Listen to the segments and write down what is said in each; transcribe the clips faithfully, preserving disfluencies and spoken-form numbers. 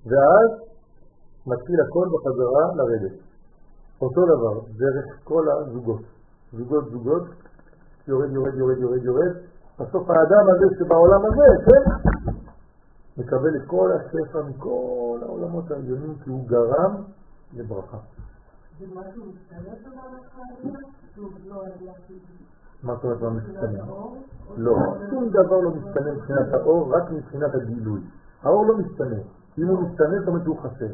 ואז מתחיל הכל בחזרה לרדת. אותו דבר, דרך כל הזוגות. זוגות, זוגות, יורד, יורד, יורד, יורד, יורד. בסוף האדם הזה שבעולם הזה, כן? מקבל את כל השפע מכל העולמות העליונים, כי הוא גרם לברכה. זה משהו משתנה במהלך? מה זאת אומרת לא משתנה? לא, שום דבר לא משתנה מבחינת האור, רק מבחינת הגילוי. האור לא משתנה. אם הוא משתנה, זאת אומרת הוא חסר.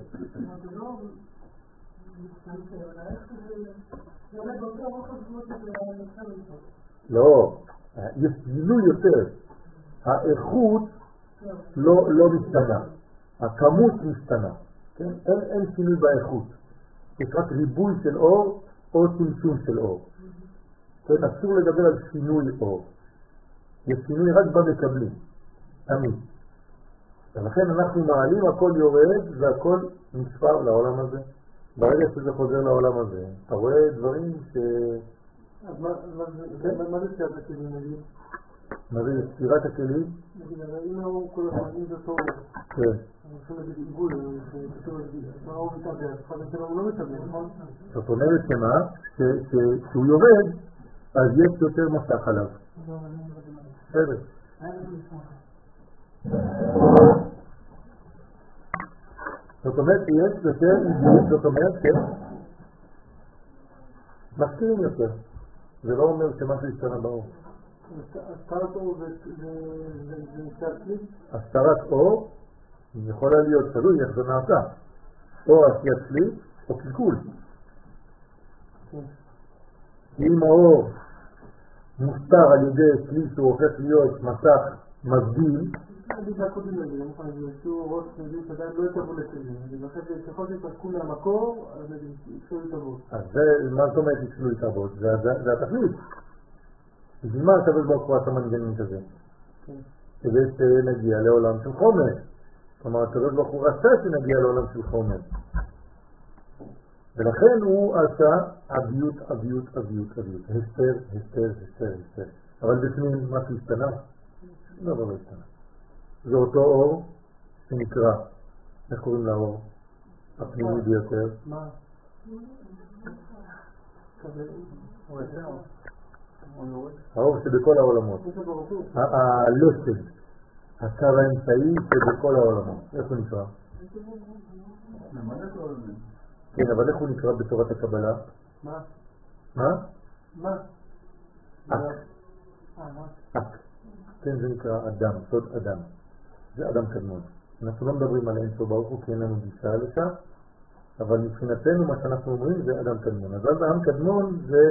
לא, יש גילוי יותר. האיכות לא, לא משתנה. הכמות משתנה. כן? אין, אין שינוי באיכות. יש רק ריבוי של אור או צמצום של אור. כן? אסור לדבר על שינוי אור. יש שינוי רק במקבלים. תמיד. ולכן אנחנו מעלים, הכל יורד והכל נשפר לעולם הזה. ברגע שזה חוזר לעולם הזה, אתה רואה דברים ש... אז מה זה ספירת הכלים נגיד? מה זה ספירת הכלים? נגיד, אם הוא כל הזמן, אם זה טוב, כן. אני חושב להגיד עיגול, שכתוב להגיד, מה הוא מתאבד, אז שלנו הוא לא מתאבד, נכון? זאת אומרת שמה? כשהוא יורד, אז יש יותר מסך עליו. בסדר. זאת אומרת שיש יותר עיגול, זאת אומרת כן? מסכימים יותר. זה לא אומר שמשהו ישתנה באור. הסתרת אור זה נשאר כלי? הסתרת אור יכולה להיות תלוי איך זה נעשה. או עשיית כלי או קלקול. אם האור מוסתר על ידי כלי שהוא הופך להיות מסך מבדיל, אני זה הקודם לזה, אני מוכן להגיד, שהוא רוץ נגיד שעדיין לא יתעבו לכלים. אני חושב שככל שיתעסקו מהמקור, אז יתעסקו להתעבות. אז מה זאת אומרת יתעסקו להתעבות? זה התכלית. בשביל מה הקדוש ברוך הוא עשה מנגנון כזה? כדי שנגיע לעולם של חומר. כלומר, הקדוש ברוך הוא רצה שנגיע לעולם של חומר. ולכן הוא עשה אביות, אביות, אביות, אביות. הסתר, הסתר, הסתר, הסתר. אבל בפנים מה שהשתנה? לא, לא השתנה. זה אותו אור שנקרא, איך קוראים לאור? הפנימי ביותר. מה? האור שבכל העולמות. הלסד, הקו האמצעי שבכל העולמות. איך הוא נקרא? כן, אבל איך הוא נקרא בתורת הקבלה? מה? מה? מה? אק. אק. כן, זה נקרא אדם, סוד אדם. זה אדם קדמון. אנחנו לא מדברים על אינסוף ברוך הוא כי אין לנו גישה לשם, אבל מבחינתנו מה שאנחנו אומרים זה אדם קדמון. אז אדם קדמון זה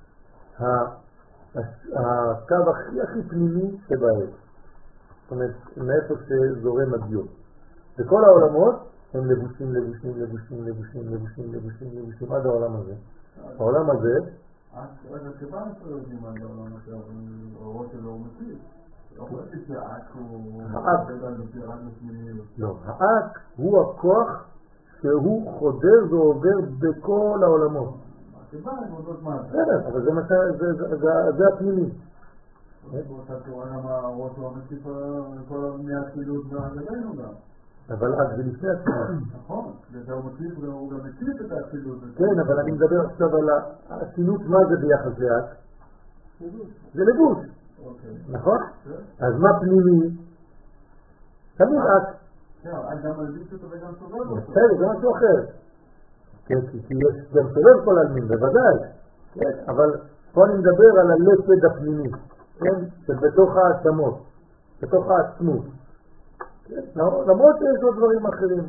הקו הכי הכי פנימי שבעת. זאת אומרת, מאיפה שזורם הדיוק. וכל העולמות הם לבושים, לבושים, לבושים, לבושים, לבושים, לבושים, לבושים, עד העולם הזה. העולם הזה... אז כיוון אנחנו יודעים על העולם הזה, אורות שלו הוא מציב. לא חושבים שהאק הוא... האק. לא, האק הוא הכוח שהוא חודר ועובר בכל העולמות. כיוון אנחנו יודעות מה זה. בסדר, אבל זה הפנימי. באותה תורה גם האורות שלו מציב כל מהכילות והגדנו גם. אבל אז זה לפני הכילות. נכון, הוא גם מציב את הכילות. כן, אבל אני מדבר עכשיו על הכילות, מה זה ביחס לאק? זה לבוש. נכון? אז מה פנימי? תמיד אק. גם מלביש אותו וגם סובב אותו. בסדר, זה משהו אחר. כן, כי יש גם סובב כל העלמין, בוודאי. כן, אבל פה אני מדבר על הלסד הפנימי. כן, שבתוך העצמות, בתוך העצמות. למרות שיש עוד דברים אחרים.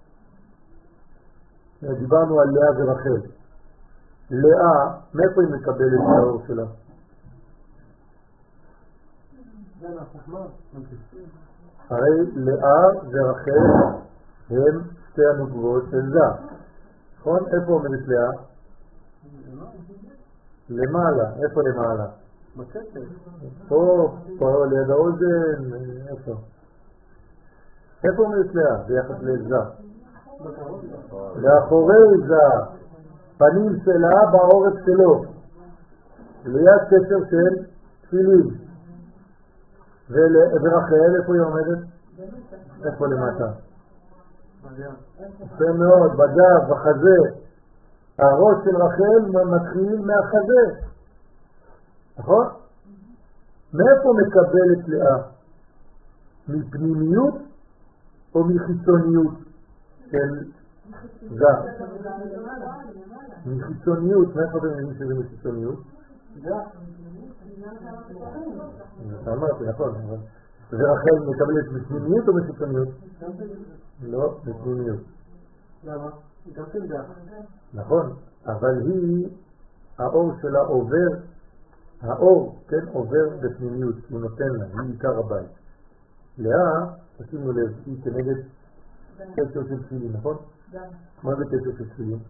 דיברנו על לאה ורחל. לאה, מאיפה היא מקבלת את האור שלה? הרי לאה ורחל הם שתי הנוגבות של זה. נכון? איפה עומדת לאה? למעלה. איפה למעלה? בכתר. פה, פה ליד האוזן, איפה? איפה עומדת לאה ביחס לזה? לאחורי זה. פנים שלה בעורף שלו. ליד קשר של תפילין. ורחל, איפה היא עומדת? איפה למטה? יפה מאוד, בגב, בחזה. הראש של רחל מתחיל מהחזה. נכון? מאיפה מקבלת לאה? מפנימיות או מחיצוניות של זר? מחיצוניות. מאיפה אתם מבינים שזה מחיצוניות? אתה אמרתי, נכון. ורחל מקבלת מפנימיות או מחיצוניות? לא, מפנימיות. למה? היא גם כן גר. נכון, אבל היא, האור שלה עובר, האור, כן, עובר בפנימיות, הוא נותן לה, היא עיקר הבית. לאה, תשימו לב, היא כנגד קשר של תפילין, נכון? מה זה קשר של תפילין?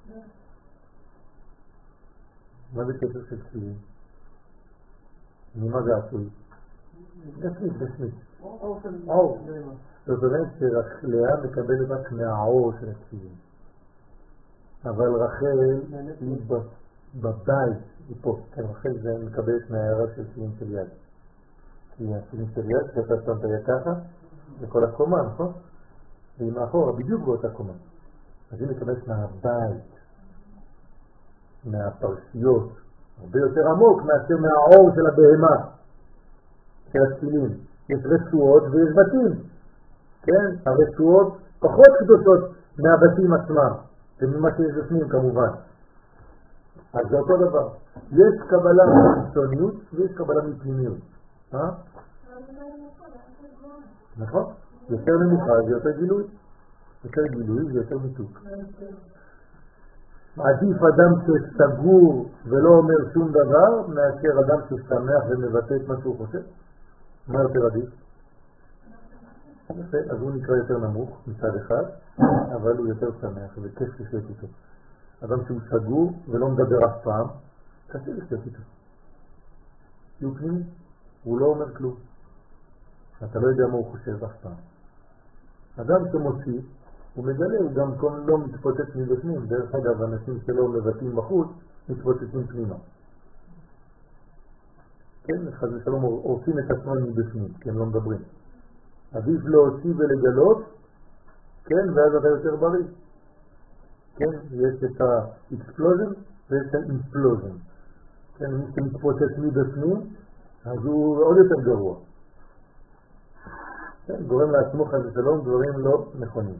מה זה קשר של תפילין? ממה זה עשוי? גשמית, גשמית. אור. זאת אומרת שלאה מקבלת רק מהאור של התפילין. אבל רחל היא בבית, היא פה. כן, רחל זה מקבלת מהערה של תפילין של יד. כי התפילין של יד, שאתה שמת יד ככה, זה כל הקומה, נכון? והיא מאחורה, בדיוק באותה קומה. אז היא מקבלת מהבית, מהפרשיות, הרבה יותר עמוק מאשר מהאור של הבהמה, של התפילין. יש רצועות ויש בתים. כן, הרצועות פחות קדושות מהבתים עצמם, וממה שיש בפנים כמובן. אז זה אותו דבר. יש קבלה מחיצוניות ויש קבלה מפנימיות. אה? נכון? יותר נמוכה זה יותר גילוי. יותר גילוי זה יותר מיתוק. עדיף אדם שסגור ולא אומר שום דבר מאשר אדם ששמח ומבטא את מה שהוא חושב. מה יותר עדיף? אז הוא נקרא יותר נמוך מצד אחד, אבל הוא יותר שמח וכיף לשבת איתו. אדם שהוא סגור ולא מדבר אף פעם, קשה לשבת איתו. הוא פנימי, הוא לא אומר כלום. אתה לא יודע מה הוא חושב אף פעם. אדם שמוציא, הוא מגלה, הוא גם לא מתפוצץ מבפנים. דרך אגב, אנשים שלא מבטאים בחוץ, מתפוצצים פנימה. כן, אחד ושלום עושים את עצמם מבפנים, כי הם לא מדברים. עדיף להוציא ולגלות, כן, ואז אתה יותר בריא. כן, יש את האקספלוזן ויש את האימפלוזן. כן, מי שמתפוצץ מבפנים, אז הוא עוד יותר גרוע. כן, גורם לעצמו חד ושלום דברים לא נכונים.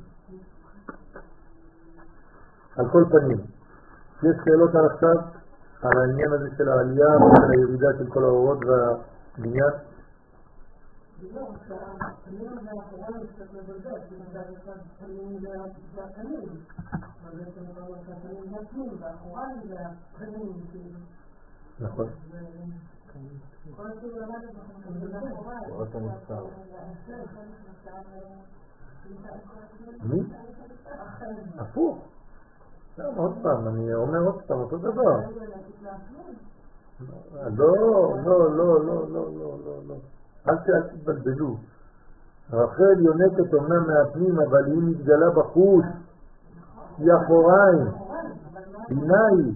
על כל פנים, יש שאלות על עכשיו, על העניין הזה של העלייה ושל הירידה של כל האורות והבניין? לא, הפנים והאחורה קצת מבלבל, כי מצד אחד הפנים והפנים, אבל בעצם אמרנו שהפנים והפנים, והאחורה זה הפנים, נכון. כל כאילו למדת באחורה, רואה את המספר. מי? הפוך. עוד פעם, אני אומר עוד פעם, אותו דבר. לא, לא, לא, לא, לא, לא, לא. אל תתבלבלו. רחל יונקת אומנם מהפנים, אבל היא מתגלה בחוץ. היא אחוריים. בינה היא.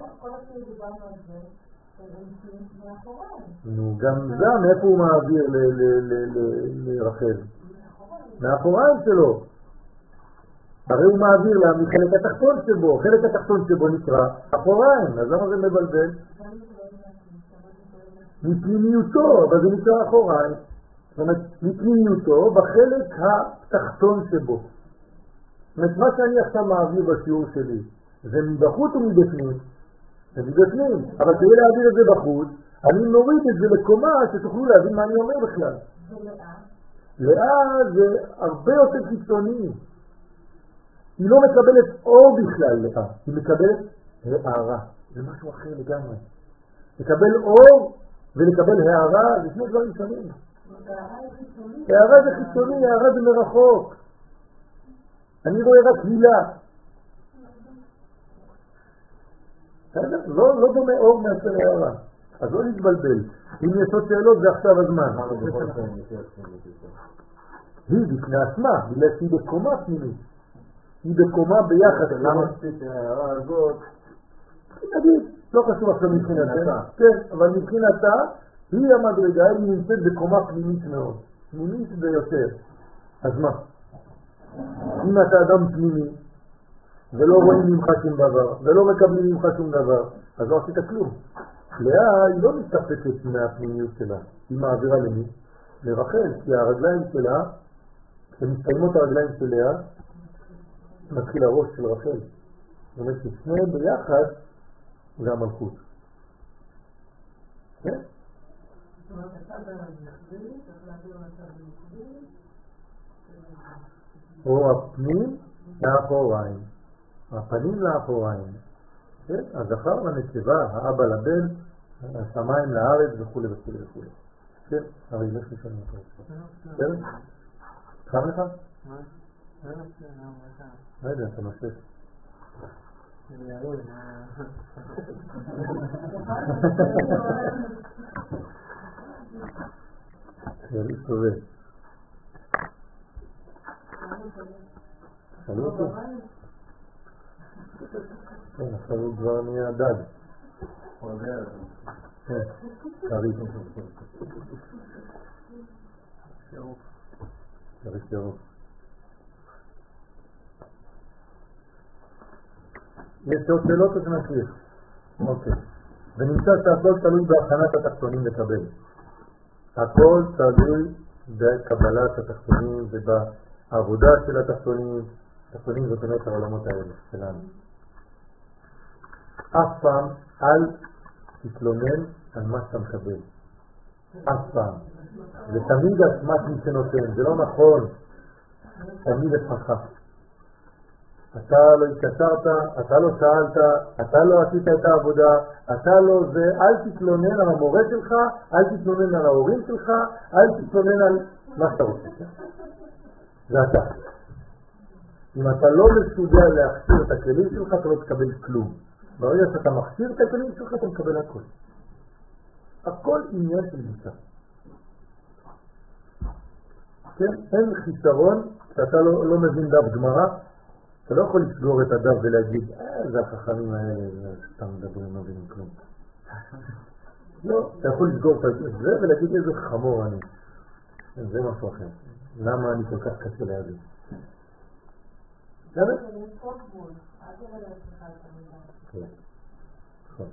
נו, גם זה, מאיפה הוא מעביר לרחל? מהאחוריים שלו. הרי הוא מעביר לה מחלק התחתון שבו. חלק התחתון שבו נקרא אחוריים. אז למה זה מבלבל? מפנימיותו, אבל זה נקרא אחוריים. זאת אומרת, מפנימיותו בחלק התחתון שבו. זאת אומרת, מה שאני עכשיו מעביר בשיעור שלי, זה מבחוץ או מבפנים? זה מבפנים. אבל כדי להעביר את זה בחוץ, אני מוריד את זה לקומה שתוכלו להבין מה אני אומר בכלל. לאה זה הרבה יותר קיצוני. היא לא מקבלת אור בכלל לאה, היא מקבלת הערה. זה משהו אחר לגמרי. לקבל אור ולקבל הערה זה שני דברים שונים. הערה זה חיצוני, הערה זה מרחוק. אני רואה רק הילה. לא, לא דומה אור מאשר הערה. אז לא נתבלבל. אם יש עוד שאלות זה עכשיו הזמן. היא בפני עצמה, בגלל שהיא בקומה פנימית. היא בקומה ביחד. למה עשית הערה הזאת? נגיד, לא חשוב עכשיו מבחינתה. כן, אבל מבחינתה היא המדרגה, היא נמצאת בקומה פנימית מאוד. פנימית ביותר. אז מה? אם אתה אדם פנימי, ולא רואים ממך שום דבר, ולא מקבלים ממך שום דבר, אז לא עשית כלום. לאה היא לא מסתפקת מהפנימיות שלה, היא מעבירה למי? לרחל, כי הרגליים שלה, כשמסתיימות הרגליים של לאה, מתחיל הראש של רחל. זאת אומרת ששניהם ביחד זה המלכות. כן? זאת אומרת, אתה במחזיר, צריך להעביר לצד במחזיר. או הפנים לאחוריים, הפנים לאחוריים. כן? הזכר לנקבה, האבא לבן, השמיים לארץ וכו' וכו' וכו'. כן? הרי יש לי שאני מקריא. כן? חם לך? לא יודע, אתה משש. יריב סובב. שאלו אותו? כן, עכשיו הוא כבר נהיה דג. כן, יריב. יריב ירוק. יש עוד שאלות או שנמשיך? אוקיי. ונמצא שהכל תלוי בהכנת התחתונים לקבל. הכל תלוי בקבלת התחתונים ובעבודה של התחתונים. התחתונים זאת אומרת העולמות האלה שלנו. אף פעם אל תתלונן על מה שאתה מקבל. אף פעם. זה תמיד אשמת מי שנותן. זה לא נכון. תמיד אשמתך. אתה לא התקשרת, אתה לא שאלת, אתה לא עשית את העבודה, אתה לא זה, אל תתלונן על המורה שלך, אל תתלונן על ההורים שלך, אל תתלונן על מה שאתה רוצה. זה אתה. אם אתה לא מסוגל להכשיר את הכלים שלך, אתה לא תקבל כלום. ברגע שאתה מכשיר את הכלים שלך, אתה מקבל הכל. הכל עניין של גישה. כן? אין חיסרון שאתה לא, לא מבין דף גמרא, אתה לא יכול לסגור את הדף ולהגיד, אה, זה החכמים האלה, סתם מדברים, לא מבינים כלום. לא, אתה יכול לסגור את זה ולהגיד איזה חמור אני. זה משהו אחר. למה אני כל כך קשה להבין? למה? זה לספות גבול. אל תראה לעצמך את המידע. כן. נכון.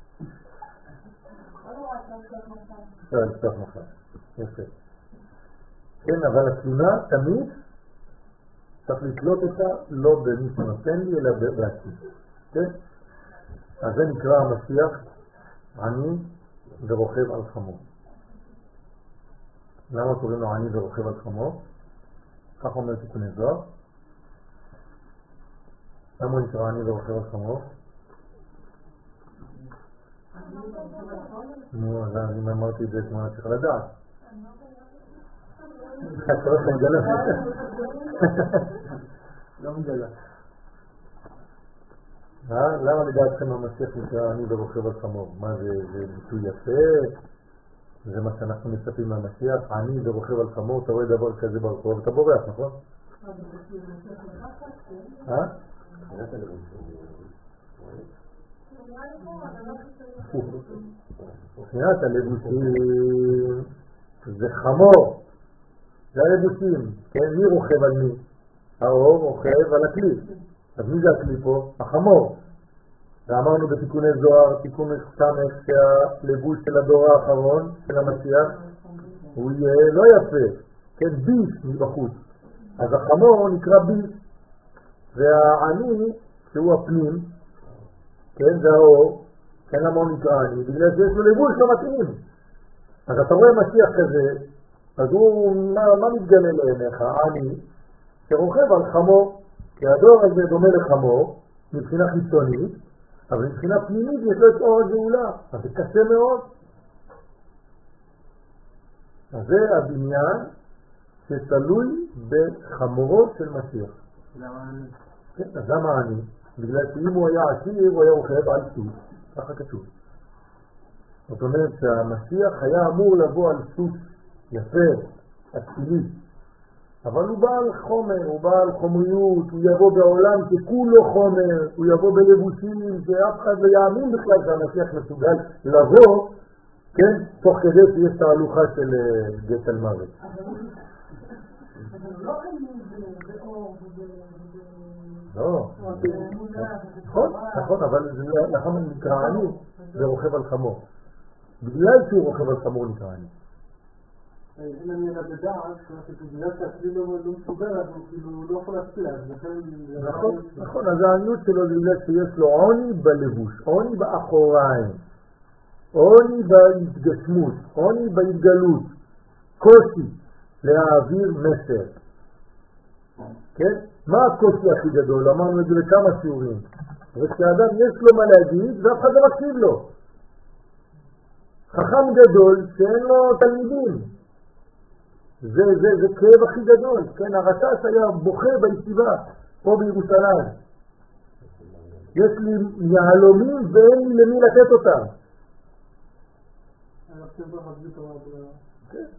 לא נורא, אתה לספות מחר. אפשר לספות מחר. יפה. כן, אבל התלונה תמיד צריך לתלות אותה לא במי שנותן לי, אלא בעצמי. כן? אז זה נקרא המשיח עני ורוכב על חמור. למה קוראים לו עני ורוכב על חמור? כך אומר תיקוני זוהר. למה הוא נקרא עני ורוכב על חמור? נו, אז אם אמרתי את זה, כמו צריך לדעת. אתה לא מגלה. לא מגלה. למה לדעתכם המשיח נקרא עני ורוכב על חמור? מה זה, זה ביטוי יפה? זה מה שאנחנו מצפים מהמשיח, עני ורוכב על חמור, אתה רואה דבר כזה ברחוב, אתה בורח, נכון? אה? מבחינת הלבושים זה חמור, זה הלבושים, כן? מי רוכב על מי? האור רוכב על הכלי. אז מי זה הכלי פה? החמור. ואמרנו בתיקוני זוהר, תיקון סמך, שהלבוש של הדור האחרון, של המשיח, הוא יהיה לא יפה, כן? ביס מבחוץ. אז החמור נקרא ביס, והעני, שהוא הפנים, כן? זה האור, כן? למה הוא נקרא עני? בגלל שיש לו לבוש לא מתאים. אז אתה רואה משיח כזה, אז הוא, מה, מה מתגלה לעיניך? עני, שרוכב על חמור, כי הדור הזה דומה לחמור, מבחינה חיצונית, אבל מבחינה פנימית יש לו את אור הגאולה, אז זה קשה מאוד. אז זה הבניין שתלוי בחמורות של משיח. למה אני? כן, אז למה אני? בגלל שאם הוא היה עשיר, הוא היה רוכב על סוס, ככה כתוב. זאת אומרת שהמשיח היה אמור לבוא על סוס יפה, אצילי, אבל הוא בא על חומר, הוא בא על חומריות, הוא יבוא בעולם שכולו חומר, הוא יבוא בלבושים שאף אחד לא יאמין בכלל שהמשיח מסוגל לבוא, כן, תוך כדי שיש תהלוכה של גט על מוות. אבל הוא לא תמיד באור לא. נכון, נכון, אבל נכון נקרא עני, זה רוכב על חמור. בגלל שהוא רוכב על חמור נקרא עני. אם אני אלא בדעת, בגלל שהכלי לא מסוגל, אז הוא כאילו לא יכול להצליח. נכון, נכון, אז העניות שלו זה בגלל שיש לו עוני בלבוש, עוני באחוריים, עוני בהתגשמות, עוני בהתגלות, קושי להעביר מסר. כן? מה הקושי הכי גדול? אמרנו את זה לכמה שיעורים. וכשאדם יש לו מה להגיד, ואף אחד לא מקשיב לו. חכם גדול שאין לו תלמידים. זה, זה, זה כאב הכי גדול. כן, הרשש היה בוכה בישיבה, פה בירושלים. יש לי יהלומים ואין לי למי לתת אותם. כן.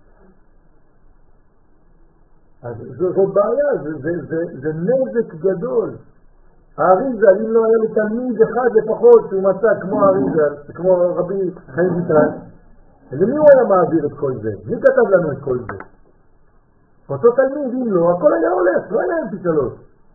אז זאת בעיה, זה, זה, זה, זה נזק גדול. האריזל, אם לא היה לתלמיד אחד לפחות שהוא מצא כמו האריזל, כמו רבי חיים ויטרן, למי הוא היה מעביר את כל זה? מי כתב לנו את כל זה? אותו תלמיד, אם לא, הכל היה הולך, לא היה עם פשלות.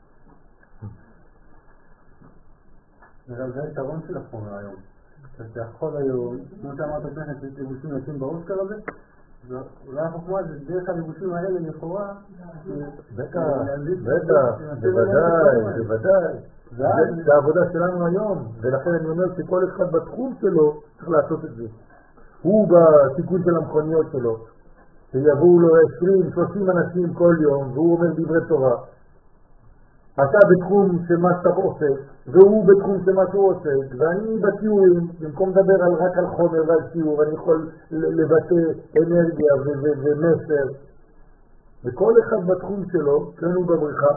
זה היתרון של החומר היום. שאתה יכול היום, כמו שאמרת לפני, שיש לבושים יוצאים באוסקר הזה, אולי החוכמה זה דרך הלבושים האלה לכאורה. בטח, בטח, בוודאי, בוודאי. זה העבודה שלנו היום, ולכן אני אומר שכל אחד בתחום שלו צריך לעשות את זה. הוא בתיקון של המכוניות שלו, שיבואו לו עשרים שלושים אנשים כל יום, והוא אומר דברי תורה. אתה בתחום של מה שאתה עושה, והוא בתחום של מה שהוא עושה, ואני בשיעורים, במקום לדבר על, רק על חומר ועל שיעור, אני יכול לבטא אנרגיה ומסר, וכל אחד בתחום שלו, כנו בבריכה,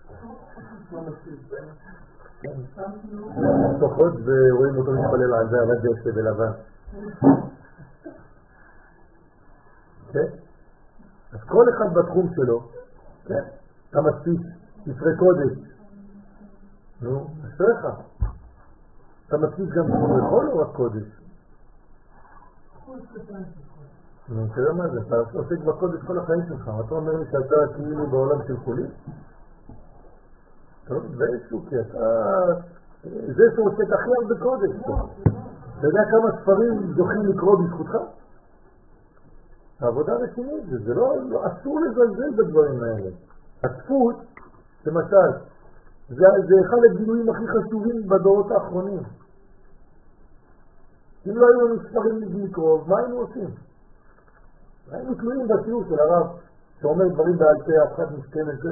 פחות ורואים אותו מתפלל על זה, על הדשא בלבן. אז כל אחד בתחום שלו, אתה מספיק ספרי קודש, נו, אשריך. אתה מספיק גם ספרי חול או רק קודש? נו, תראה מה זה, אתה עוסק בקודש כל החיים שלך, אתה אומר לי שאתה כאילו בעולם של חולים? טוב, זה שוקי, אתה... זה שעוסק הכי הרבה קודש. אתה יודע כמה ספרים זוכים לקרוא בזכותך? העבודה רצינית, זה לא, לא, אסור לזלזל בדברים האלה. הצפות, למשל, זה, זה אחד הגילויים הכי חשובים בדורות האחרונים. אם לא היו לנו ספרים לקרוא, מה היינו עושים? היינו תלויים בשיעור של הרב, שאומר דברים בעל פה, אף אחד מסכן את זה.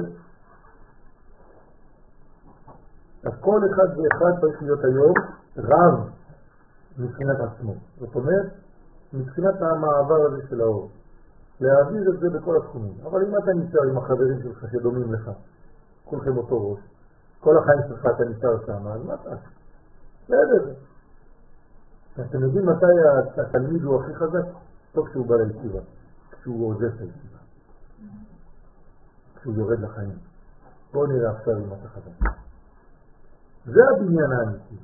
אז כל אחד ואחד צריך להיות היום רב מבחינת עצמו. זאת אומרת, מבחינת המעבר הזה של האור. להעביר את זה בכל התחומים. אבל אם אתה נשאר עם החברים שלך שדומים לך, כולכם אותו ראש, כל החיים שלך אתה נשאר שם, אז מה אתה? בסדר. אתם יודעים מתי התלמיד הוא הכי חזק? טוב כשהוא בא לישיבה, כשהוא עוזב את הישיבה, כשהוא יורד לחיים. בואו נראה עכשיו אם אתה חזק. זה הבניין האמיתי.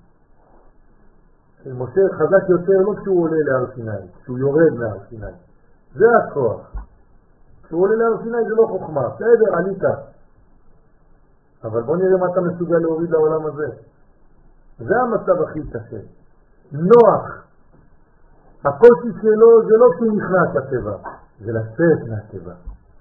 משה חזק יותר לא כשהוא עולה להר סיני, כשהוא יורד מהר סיני. זה הכוח. כשהוא עולה להר סיני זה לא חוכמה. בסדר, עלית. אבל בוא נראה מה אתה מסוגל להוריד לעולם הזה. זה המצב הכי קשה. נוח. הקושי שלו זה לא כשהוא נכנס לטבע, זה לצאת מהטבע.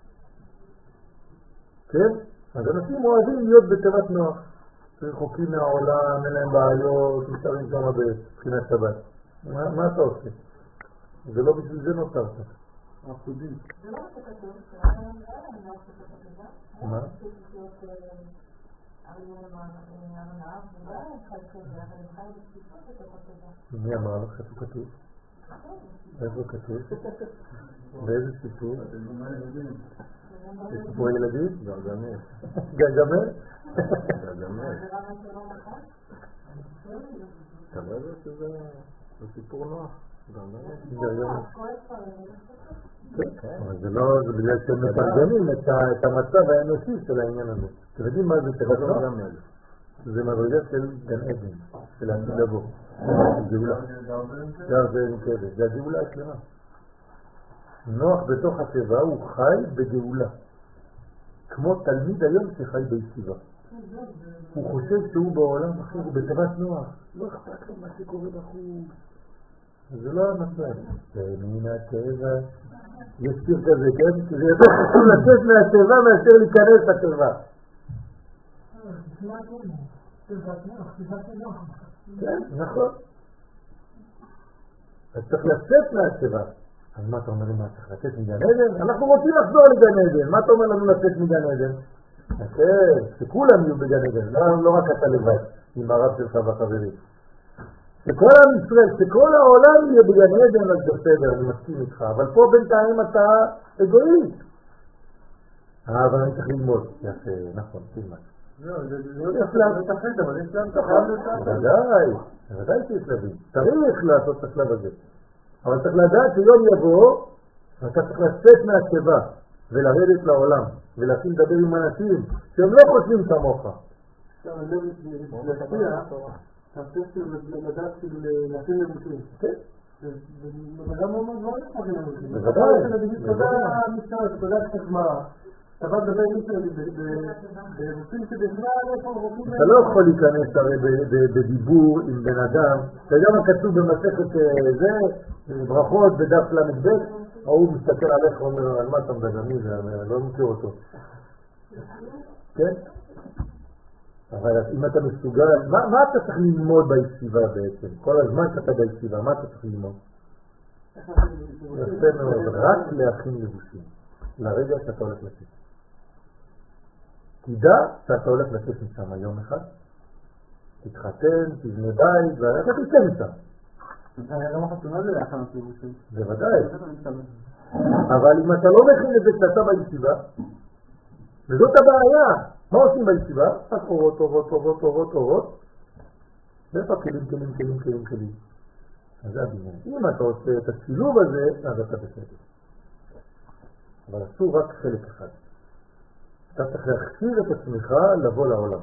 כן? אז אנשים אוהבים להיות בטבעת נוח. רחוקים מהעולם, אין להם בעיות, נשארים שם בבחינת שבת. מה, מה אתה עושה? זה לא בשביל זה נותרת. אחודים. זה לא מה שכתוב, שאלה אני לא עושה את זה. מה? מי אמר לך שהוא כתוב? איפה כתוב? באיזה סיפור? זה סיפור ילדים? גרגמל. גרגמל? גרגמל. אתה לא יודע שזה סיפור נוח? גרגמל. אבל זה לא, זה בגלל שהם מתרגמים את המצב האנושי של העניין הזה. אתם יודעים מה זה תרגום? זה מדרגה של גן עדן, של העתיד לבוא. גאולה. זה הגאולה השלמה. נוח בתוך הטבע הוא חי בגאולה. כמו תלמיד היום שחי בישיבה. הוא חושב שהוא בעולם אחר, הוא בתיבת נוח, לא אכפת לו מה שקורה בחוץ. זה לא המצב. מן הטבע, יש שיר כזה, כן? זה יותר חשוב לצאת מהטבע מאשר להיכנס לטבע. כן, נכון. אז צריך לצאת מהטבע. אז מה אתה אומר לי, מה צריך לצאת מגן עדן? אנחנו רוצים לחזור לגן עדן. מה אתה אומר לנו לצאת מגן עדן? כן, שכולם יהיו בגן עדן, לא רק אתה לבד, עם הרב שלך והחברים. שכל עם ישראל, שכל העולם יהיה בגן עדן, אז בסדר, אני מסכים איתך, אבל פה בינתיים אתה אגואיסט. אה, אבל אני צריך ללמוד. יפה, נכון, תלמד. לא, זה לא יפלם את החד, אבל יש להם את החד. בוודאי, בוודאי שיש להבין. צריך לעשות את השלב הזה. אבל צריך לדעת שיום יבוא, אתה צריך לצאת מהטבע ולרדת לעולם, ולהתחיל לדבר עם אנשים שהם לא חושבים כמוך. עכשיו, אני לא להשפיע, תעשה של לדעת של להכין לבושים. כן. וגם הוא אומר, לא להכין לבושים. בוודאי. תודה המשטרה, תודה שתגמרה. אתה בא לדבר איתי בבושים שבכלל איפה רופאים... אתה לא יכול להיכנס הרי בדיבור עם בן אדם. אתה יודע מה כתוב במסכת זה, ברכות בדף למד, הוא מסתכל עליך ואומר, על מה אתה מדבר? מי זה? אני לא מכיר אותו. כן? אבל אם אתה מסוגל, מה, מה אתה צריך ללמוד בישיבה בעצם? כל הזמן שאתה בישיבה, מה אתה צריך ללמוד? יפה מאוד, רק להכין לבושים, לרגע שאתה הולך לצאת. תדע שאתה הולך לצאת משם יום אחד, תתחתן, תבנה בית, ואתה תצא משם. זה היה גם החתונה זה להכנת לבושים. זה ודאי. אבל אם אתה לא מכין את זה כשאתה בישיבה, וזאת הבעיה, מה עושים בישיבה? אז אורות, אורות, אורות, אורות, אורות. ואיפה כלים, כלים, כלים, כלים, כלים. אז זה הבניין. אם אתה עושה את השילוב הזה, אז אתה בסדר. אבל עשו רק חלק אחד. אתה צריך להכשיר את עצמך לבוא לעולם.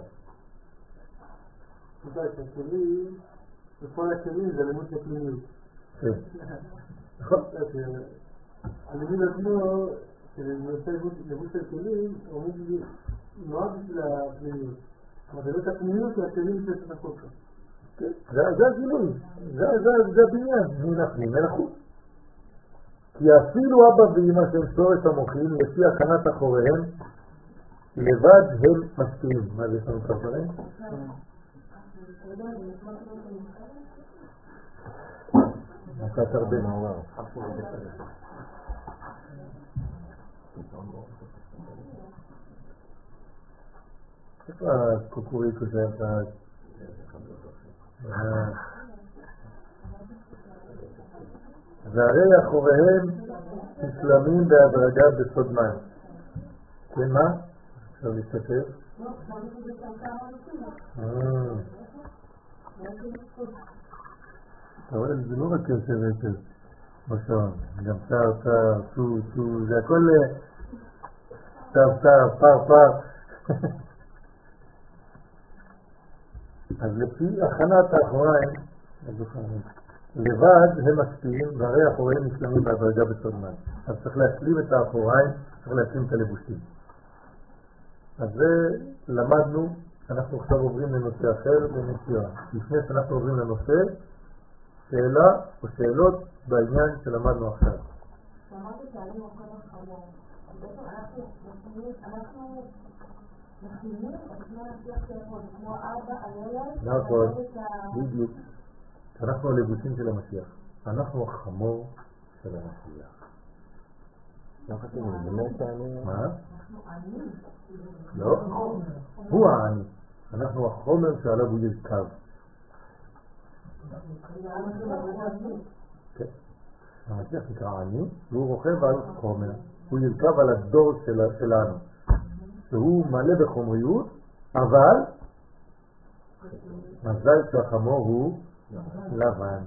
אתה יודע, שהכלים, וכל הכלים זה לימוד של פנימיות. כן. נכון. הלימוד עצמו, שלנושא לימוד של כלים, עומד נועד בשביל הפנימיות. אבל זה לא את הפנימיות, זה הכלים של החוק. זה הגילוי, זה הבניין, מנחנו, מלאכות. כי אפילו אבא ואמא שהם שורש המוחים, לפי הכנת אחוריהם, לבד הם משפיעים. מה זה יש לנו כפרים? נקעת הרבה מעורר. איפה הקוקוריקו שהיה פעד? והרי אחוריהם מסלמים בהדרגה בסוד מים. כן, מה? אפשר להשתתף? אתה רואה, זה לא רק יושב עצב בשעון, גם שר, שר, צו, צו, זה הכל שר, שר, פר, פר. אז לפי הכנת האחוריים, לבד הם משפיעים, והרי האחוריים מסלמים בהדרגה בסוד מים. אז צריך להשלים את האחוריים, צריך להשלים את הלבושים. אז זה למדנו, אנחנו עכשיו עוברים לנושא אחר, לנסיעה. לפני שאנחנו עוברים לנושא, שאלה או שאלות בעניין שלמדנו עכשיו. אמרתי שעלים אוכל החמור. בעצם אנחנו מכינים את שני השיח שיכול, כמו אבא, הילד, נכון, בדיוק. אנחנו הלבושים של המשיח. אנחנו החמור של המשיח. לא חשוב, זה באמת אני... מה? אנחנו עניים. לא, הוא העני. אנחנו החומר שעליו הוא ירכב. כן. המשיח נקרא עני, והוא רוכב על חומר. הוא ירכב על הדור שלנו. שהוא מלא בחומריות, אבל מזל שהחמור הוא לבן.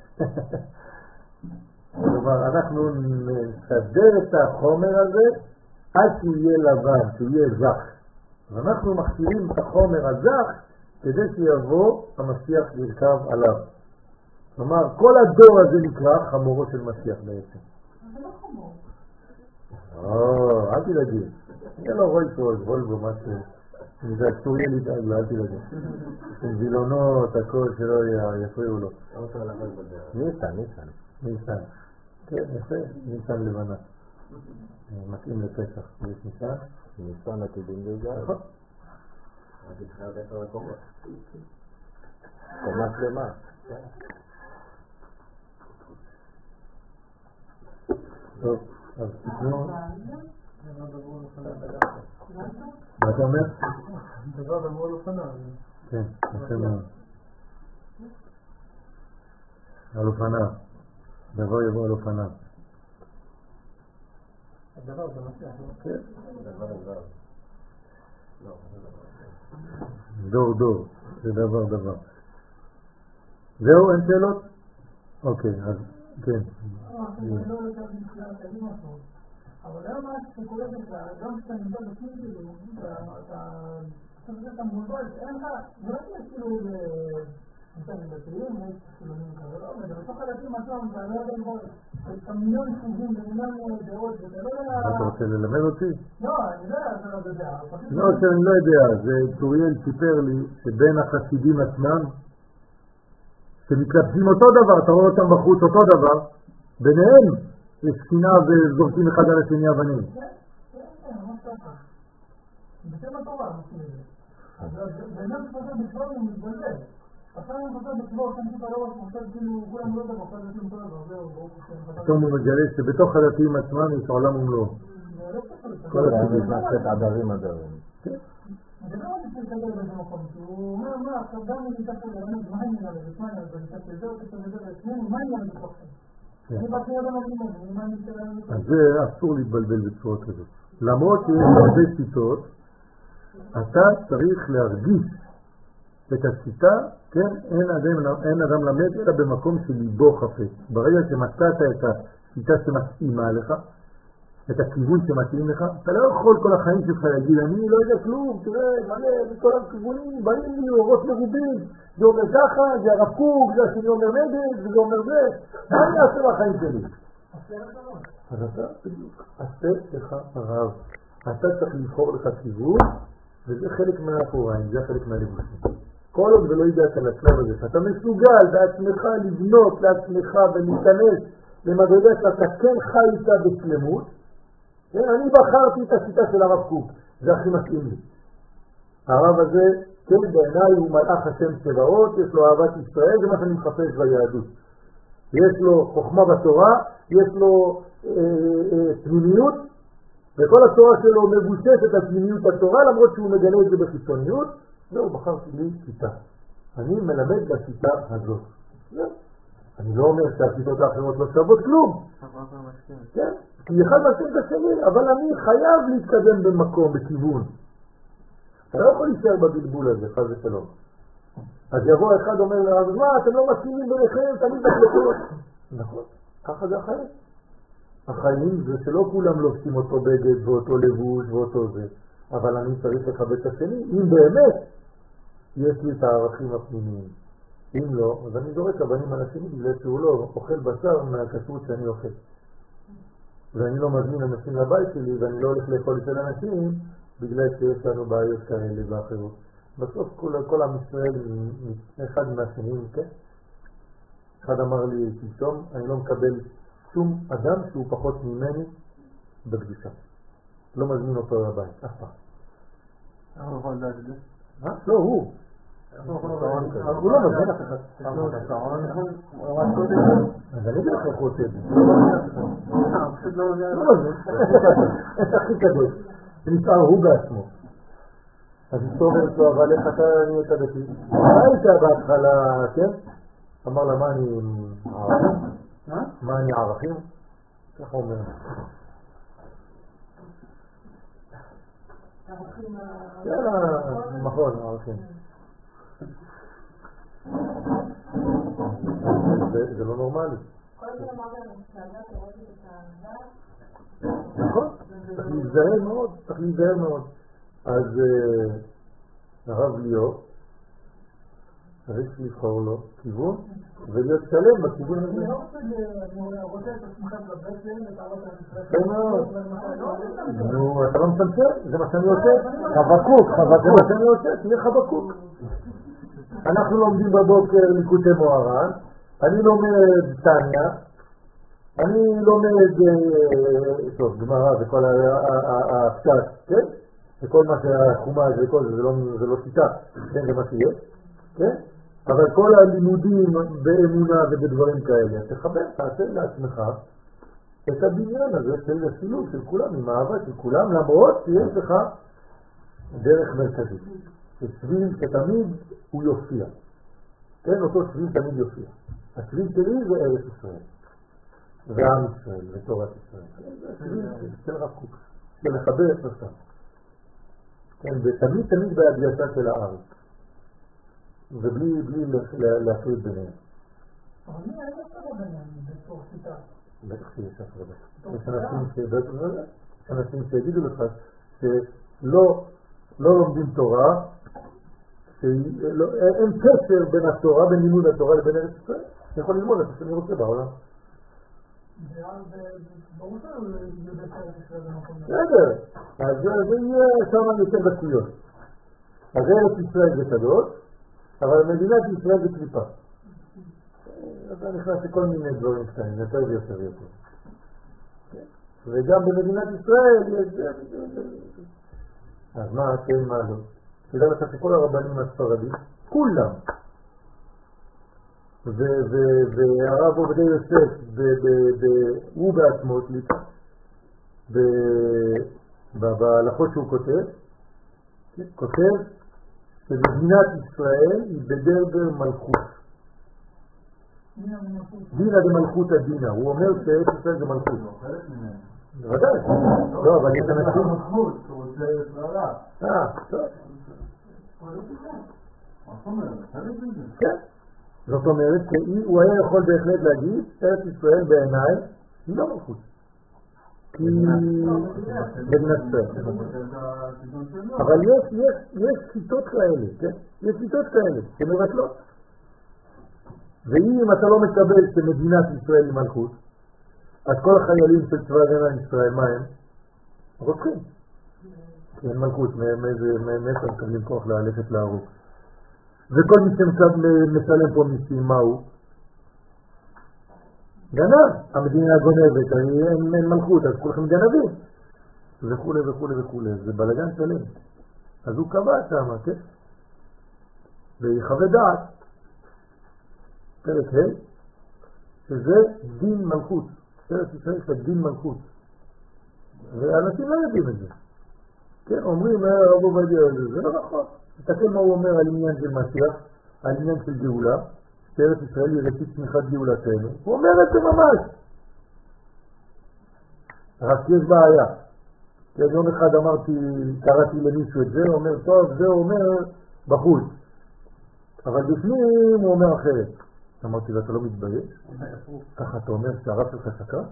כלומר, אנחנו נסדר את החומר הזה עד שיהיה לבן, שיהיה זך. ואנחנו מכשירים את החומר הזך כדי שיבוא המשיח לרכב עליו. כלומר, כל הדור הזה נקרא חמורו של משיח בעצם. זה לא חמור. או, אל תדאגי. אני לא רואה פה את וולבו משהו. זה אסורי להתעגלה, אל תדאגו. עם וילונות, הכל שלא יפריעו לו. ניסן, ניסן. ניסן. כן, יפה, ניסן לבנה. מתאים לפסח. יש ניסן? ניסן עתידים גלגל. נכון. רק התחילת עשר לקוחות. קומה שלמה. טוב, אז תקנו. מה אתה אומר? דבר דבור על אופניו. כן, יפה מאוד. על אופניו. דבר יבוא על אופניו. הדבר זה משיח. כן. דור דור. זה דבר דבר. זהו, אין שאלות? אוקיי, אז כן. אבל היום מה שקורה לך, גם כשאתה נמצא בפנים כאילו, אתה מובן, אין לך, זה לא תהיה כאילו נמצא בבטריים, כאילו אני מקבל, אבל בסוף הלכים עצמם, אתה לא יודע כבר, יש מיליון סוגים ומיליון דעות, ואתה לא יודע... אתה רוצה ללמד אותי? לא, אני לא יודע, אתה לא יודע. לא, שאני לא יודע, זה צוריאל סיפר לי שבין החסידים עצמם, שמתלבשים אותו דבר, אתה רואה אותם בחוץ אותו דבר, ביניהם יש שנאה וזורקים אחד על השני אבנים. כן, כן, ממש ככה. בשם התורה, משהו לזה. בעניין שפתר בצבאות הוא מתבלבל. עכשיו אני חושב בצבאות, אני חושב הראש, אני חושב כאילו כולם לא דבר, חושב לשים טוב, זהו, ברוך השם. פתאום הוא מגלה שבתוך הדתיים עצמם יש עולם ומלואו. כל הסיבים נעשית עדרים עדרים. כן. זה לא עוד שצריך לדבר באיזה מקום, הוא אומר, מה, עכשיו גם אני ניקח ללמד, מה אני נראה לזה, מה אני נראה לזה, זה או תשתמד לזה לעצמנו, מה אני נראה לזה תוכן? אני באתי עוד המדינה, מה אני נראה לזה? אז זה אסור להתבלבל בצורות כזאת. למרות שיש הרבה שיטות, אתה צריך להרגיש את השיטה, כן, אין אדם, אין אדם למד אלא במקום שליבו חפץ. ברגע שמצאת את השיטה שמתאימה לך, את הכיוון שמתאים לך, אתה לא יכול כל החיים שלך להגיד, אני לא יודע כלום, תראה, מלא, מכל הכיוונים, באים לי אורות מרובים, זה אומר ככה, זה הרב קוק, זה השני אומר נגד, וזה אומר זה, מה אני אעשה בחיים שלי? אז אתה, בדיוק, עשה לך רב. אתה צריך לבחור לך כיוון, וזה חלק מהאחוריים, זה חלק מהלבושים. כל עוד ולא הגעת לשלב הזה, שאתה מסוגל בעצמך לבנות לעצמך ולהיכנס למדרגה שאתה כן חי איתה בשלמות, אני בחרתי את השיטה של הרב קוק, זה הכי מתאים לי. הרב הזה, כן, בעיניי הוא מלאך השם צבאות, יש לו אהבת ישראל, זה מה שאני מחפש ביהדות. יש לו חוכמה בתורה, יש לו אה, אה, פנימיות, וכל התורה שלו מבוססת על פנימיות התורה, למרות שהוא מגלה את זה בחיצוניות, והוא בחרתי לי שיטה. אני מלמד בשיטה הזאת. אני לא אומר שהשיטות האחרות לא שוות כלום. כן? כי אחד משאים את השני, אבל אני חייב להתקדם במקום, בכיוון. אתה לא יכול להישאר בבלבול הזה, חס ושלום. אז יבוא אחד אומר לה, אז מה, אתם לא מסכימים ביניכם, תמיד תחלקו. נכון, ככה זה החיים. החיים זה שלא כולם לובשים אותו בגד ואותו לבוש ואותו זה, אבל אני צריך לכבד את השני, אם באמת יש לי את הערכים הפנימיים. אם לא, אז אני זורק הבנים על השני בגלל שהוא לא אוכל בשר מהכשרות שאני אוכל. ואני לא מזמין אנשים לבית שלי ואני לא הולך לאכול אצל אנשים בגלל שיש לנו בעיות כאלה ואחרות. בסוף כל, כל עם ישראל אחד מהשנים, כן? אחד אמר לי פתאום, אני לא מקבל שום אדם שהוא פחות ממני בקדושה. לא מזמין אותו לבית, אף פעם. איך הוא יכול לדעת את זה? מה? לא, הוא. הוא לא מזמין אף אחד. אז אני אגיד לך איך הוא עושה את זה. פשוט לא מזמין. לא מזמין. זה הכי קדוש. זה נשאר הוא בעצמו. אז אשתו אומרת לו, אבל איך אתה נהיית דתי? מה היית בהתחלה, כן? אמר לה, מה אני ערכים? מה אני ערכים? ככה אומר. יאללה, נכון, ערכים. זה לא נורמלי. נכון, צריך להיזהר מאוד, צריך להיזהר מאוד. אז הרב ליאור, צריך לבחור לו כיוון ולהיות שלם בכיוון הזה. אני לא רוצה את עצמך לבית להם ותעלות על כן מאוד. נו, אתה לא מצמצם? זה מה שאני עושה? חבקוק, חבקוק. זה מה שאני עושה, תהיה חבקוק. אנחנו לומדים בבוקר ליקוטי מוהר"ן, אני לומד טניה, אני לומד, טוב, גמרא וכל הפשט, כן? וכל מה שהחומש וכל זה, זה לא שיטה, כן, זה מה שיש, כן? אבל כל הלימודים באמונה ובדברים כאלה, תחבר, תעשה לעצמך את הבניין הזה של השילוב של כולם, עם האהבה של כולם, למרות שיש לך דרך מרכזית. ששביל שתמיד הוא יופיע. כן, אותו שביל תמיד יופיע. השביל שלי זה ארץ ישראל. ועם ישראל, ותורת ישראל. זה השביל של רב קוק. של לחבר את נוסף. כן, ותמיד תמיד בהדגשה של הארץ. ובלי בלי להפריד ביניהם. אבל מי היה סבבה ביניהם בתור שיטה? בטח שיש הפרדה. יש אנשים שיגידו לך שלא לומדים תורה, אין קשר בין התורה, בין לימוד התורה לבין ארץ ישראל. אני יכול ללמוד את מה שאני רוצה בעולם. ואז ברור שלא יודע ארץ ישראל במקום הזה. בסדר, אז זה יהיה שם יותר דקויות. אז ארץ ישראל זה קדוש, אבל מדינת ישראל זה קליפה. אתה נכנס לכל מיני דברים קטנים, יותר ויותר ויותר. וגם במדינת ישראל יש... אז מה כן, מה לא? תדע לך שכל הרבנים הספרדים, כולם, והרב עובדיה יוסף, הוא בעצמו, סליחה, בהלכות שהוא כותב, כותב שמדינת ישראל היא בדרבר מלכות. דינה דמלכות הדינה, הוא אומר שארץ ישראל זה מלכות. בוודאי, לא, אבל יש אנשים... אה, טוב. כן, זאת אומרת שהוא היה יכול בהחלט להגיד ארץ ישראל בעיניי היא לא מלכות, כי מדינת ישראל. אבל יש שיטות כאלה, יש שיטות כאלה שמבטלות, ואם אתה לא מקבל שמדינת ישראל היא מלכות, אז כל החיילים של צבא הגנה ישראל, מה הם? רוצחים. כי אין מלכות, מאיזה מסר מקבלים כוח ללכת להרוג. וכל מי שמשלם פה מיסים, מה הוא? גנב. המדינה גונבת, אין מלכות, אז כולכם גנבים. וכו' וכו' וכו'. זה בלגן שלם. אז הוא קבע שם, כן? ויחווה דעת. פרק ה' שזה דין מלכות. ארץ ישראל של דין מלכות. ואנשים לא יודעים את זה. כן, אומרים, רב עובדיה, זה לא נכון. תסתכל מה הוא אומר על עניין של משיח, על עניין של גאולה, שארץ ישראל היא ראשית צמיחת גאולתנו. הוא אומר את זה ממש. רק יש בעיה. כן, יום אחד אמרתי, קראתי למישהו את זה, הוא אומר, טוב, זה הוא אומר בחוץ. אבל בפנים הוא אומר אחרת. אמרתי, ואתה לא מתבייש? ככה אתה אומר שהרב שלך שקר?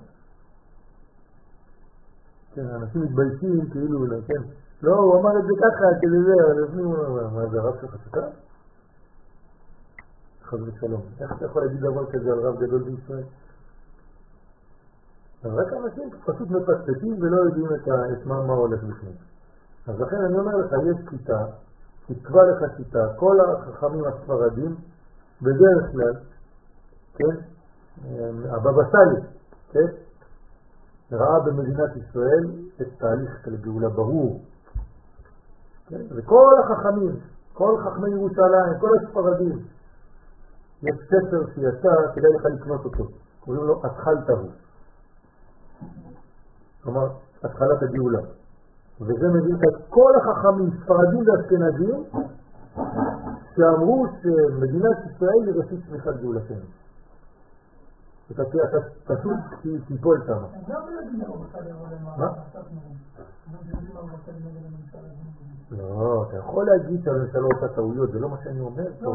כן, אנשים מתביישים כאילו, כן. לא, הוא אמר את זה ככה, כדי זה, אבל לפני הוא אומר, מה זה הרב שלך שקר? חס ושלום. איך אתה יכול להגיד דבר כזה על רב גדול בישראל? אז רק אנשים פשוט מפספסים ולא יודעים את מה מה הולך בפנים. אז לכן אני אומר לך, יש שיטה, תקבע לך שיטה, כל החכמים הספרדים, בדרך כלל, כן, הבבא סאלי, כן, ראה במדינת ישראל את תהליך של גאולה ברור. כן? וכל החכמים, כל חכמי ירושלים, כל הספרדים, יש ספר שיצא, כדאי לך לקנות אותו. קוראים לו התחלת הוא. כלומר, התחלת הגאולה. וזה מביא את כל החכמים, ספרדים ואשכנזים, שאמרו שמדינת ישראל היא ראשית צמיחת גאולתנו. אתה פשוט תיפול שם. מה? לא, אתה יכול להגיד שהממשלה עושה טעויות, זה לא מה שאני אומר פה.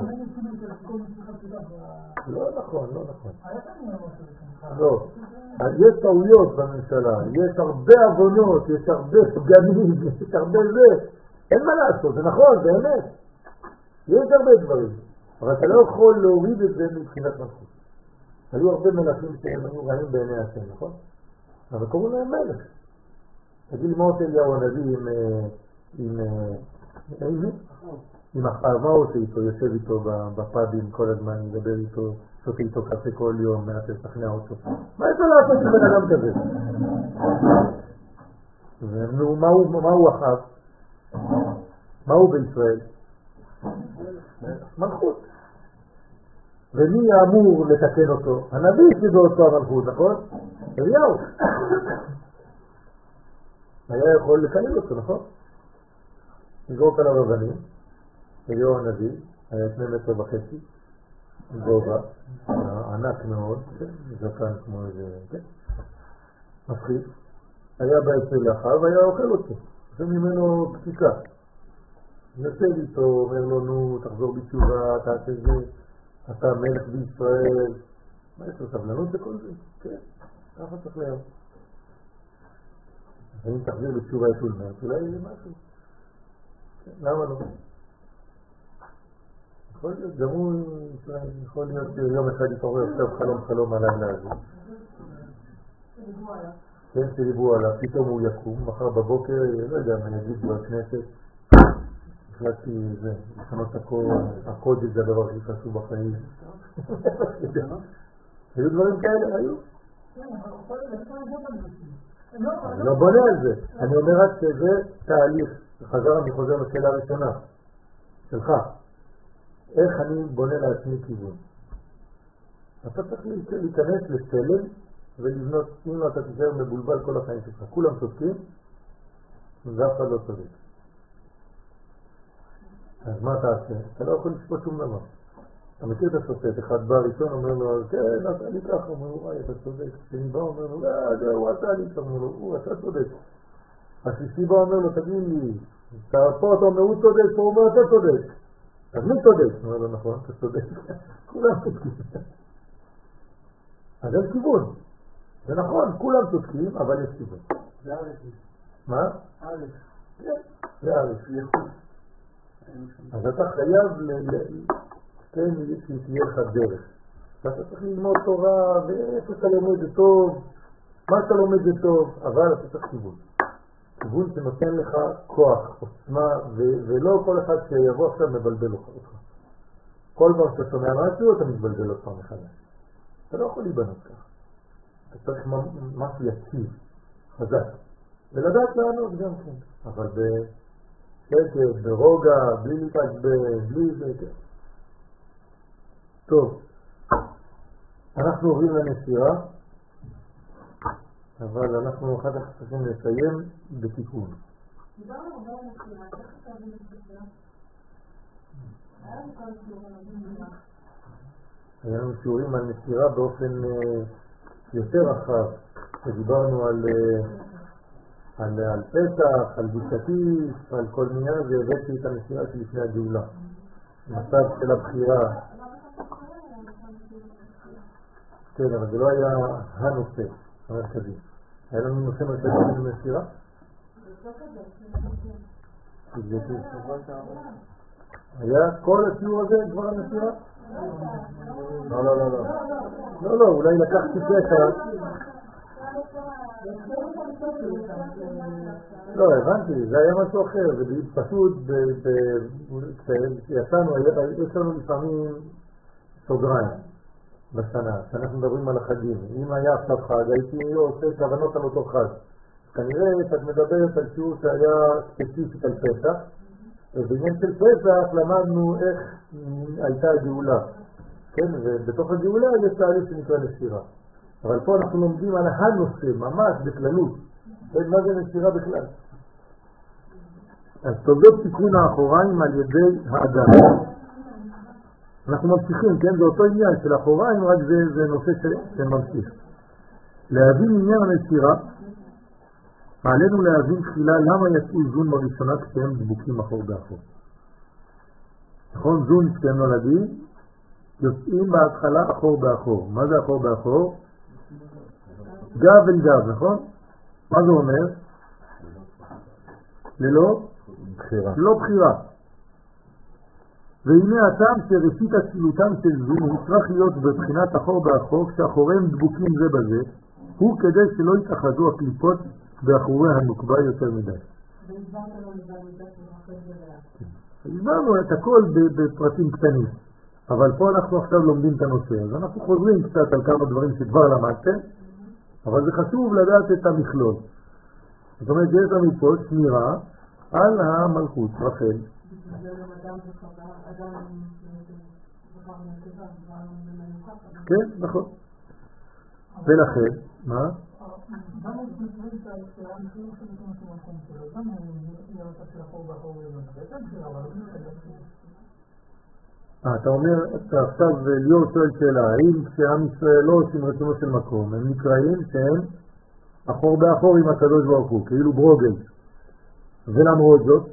לא נכון, לא נכון. לא, יש טעויות בממשלה, יש הרבה עוונות, יש הרבה פגמים, יש הרבה זה. אין מה לעשות, זה נכון, זה אמת. יש הרבה דברים. אבל אתה לא יכול להוריד את זה מבחינת מלכות. היו הרבה מלכים שהם היו רעים בעיני השם, נכון? אבל קראו להם מלך. תגיד לי מה עושה אליהו הנביא עם עם עם עם אחר, מה עושה איתו? יושב איתו בפאבים כל הזמן, ידבר איתו, שותה איתו קפה כל יום, מנסה לשכנע אותו. מה יש לו לעשות עם בן אדם כזה? נו, מה הוא אחר? מה הוא בישראל? מלכות. ומי אמור לתקן אותו? הנביא שזה אותו המלכות, נכון? אליהו. היה יכול לקיים אותו, נכון? נגרוק על הרבנים, אליהו הנביא, היה שני מטר וחצי, גובה, ענק מאוד, זקן כמו איזה, מפחיד. היה בעצם לאחר והיה אוכל אותו, זה ממנו פסיקה. יושב איתו, אומר לו, נו, תחזור בתשובה, תעשה זה, אתה מלך בישראל. מה יש לו סבלנות בכל זה? כן, ככה צריך להיות. אם תחזיר בתשובה את אולמרט, אולי זה משהו. למה לא? יכול להיות, גם הוא יכול להיות שיום אחד יתעורר עכשיו חלום חלום על הלילה הזה. כן, שדיברו עליו, פתאום הוא יקום, מחר בבוקר, לא יודע מה יגיד בכנסת, החלטתי זה, לשנות הקודש זה הדבר הכי חשוב בחיים. היו דברים כאלה, היו. אני לא בונה על זה, אני אומר רק שזה תהליך, חזר אני חוזר לשאלה הראשונה שלך, איך אני בונה לעצמי כיוון. אתה צריך להיכנס לסלם ולבנות, אם לא אתה תישאר מבולבל כל החיים שלך, כולם צודקים ואף אחד לא צודק. אז מה אתה עושה? אתה לא יכול לשפוט שום דבר. אתה מכיר את השופט, אחד בא ראשון אומר לו, כן, עשה לי ככה, אומר לו, וואי, אתה צודק. שני בא אומר לו, לא, הוא עשה לי ככה, אומר לו, הוא עשה צודק. השלישי בא אומר לו, תגיד לי, פה אתה אומר, הוא צודק, פה הוא אומר, אתה צודק. אז מי צודק? אומר לו, נכון, אתה צודק. כולם צודקים. אז אין כיוון. זה נכון, כולם צודקים, אבל יש כיוון. זה א'. מה? א'. כן, זה א'. אז אתה חייב כן, שתהיה לך דרך. ואתה צריך ללמוד תורה, ואיפה אתה לומד זה טוב, מה אתה לומד זה טוב, אבל אתה צריך כיוון. כיוון שנותן לך כוח, עוצמה, ולא כל אחד שיבוא עכשיו מבלבל אותך. כל פעם שאתה שומע משהו, אתה מתבלבל אותך מחדש. אתה לא יכול להיבנות ככה. אתה צריך משהו יציב, חזק. ולדעת לענות גם כן. אבל בשקט, ברוגע, בלי להתעצבן, בלי זה, כן. טוב, אנחנו עוברים לנסירה, אבל אנחנו אחר כך צריכים לסיים בתיקון. דיברנו הרבה על נסירה, איך אתה עושים את נסירה? היה לנו כל שיעורים על נסירה. היה לנו שיעורים על נסירה באופן יותר רחב, ודיברנו על על, על פסח, על גיסתיף, על כל מיני, והבאתי את הנסירה שלפני הגאולה. מצב של הבחירה. כן, אבל זה לא היה הנושא המרכזי. היה לנו נושא מרכזי של נסירה? היה כל השיעור הזה כבר הנסירה? לא, לא, לא, לא. לא, לא, אולי לקחתי פסח. לא, הבנתי, זה היה משהו אחר, זה פשוט, כשיצאנו, יש לנו לפעמים סוגריים בשנה, שאנחנו מדברים על החגים. אם היה עכשיו חג, הייתי עושה כוונות על אותו חג. כנראה שאת מדברת על שיעור שהיה ספציפית על פסח, ובעניין של פסח למדנו איך הייתה הגאולה. כן, ובתוך הגאולה יש תהליך שנקרא נסירה. אבל פה אנחנו לומדים על הנושא, ממש בכללות. מה זה נסירה בכלל? אז תולדות תיקון האחוריים על ידי האדם. אנחנו ממשיכים, כן? זה אותו עניין של האחוריים, רק זה, זה נושא שממשיך. להבין עניין הנסירה, עלינו להבין תחילה למה יצאו זון בראשונה כשהם דבוקים אחור באחור. נכון? זון כשהם נולדים, יוצאים בהתחלה אחור באחור. מה זה אחור באחור? גב אל גב, נכון? מה זה אומר? ללא בחירה. לא בחירה. והנה הטעם שראשית הצילותם של זו נצטרך להיות בבחינת אחור באחור, כשאחוריהם דבוקים זה בזה, הוא כדי שלא יתאחדו הקליפות באחורי הנוקבה יותר מדי. הסברנו את הכל בפרטים קטנים, אבל פה אנחנו עכשיו לומדים את הנושא, אז אנחנו חוזרים קצת על כמה דברים שכבר למדתם, אבל זה חשוב לדעת את המכלול. זאת אומרת, יש לנו פה שמירה על המלכות, רחל. כן, נכון. ולכן, מה? אתה אומר, עכשיו ליאור שואל שאלה, האם כשעם ישראל לא עושים רצונו של מקום, הם נקראים שהם אחור באחור עם הקדוש ברוך הוא, כאילו ברוגל. ולמרות זאת,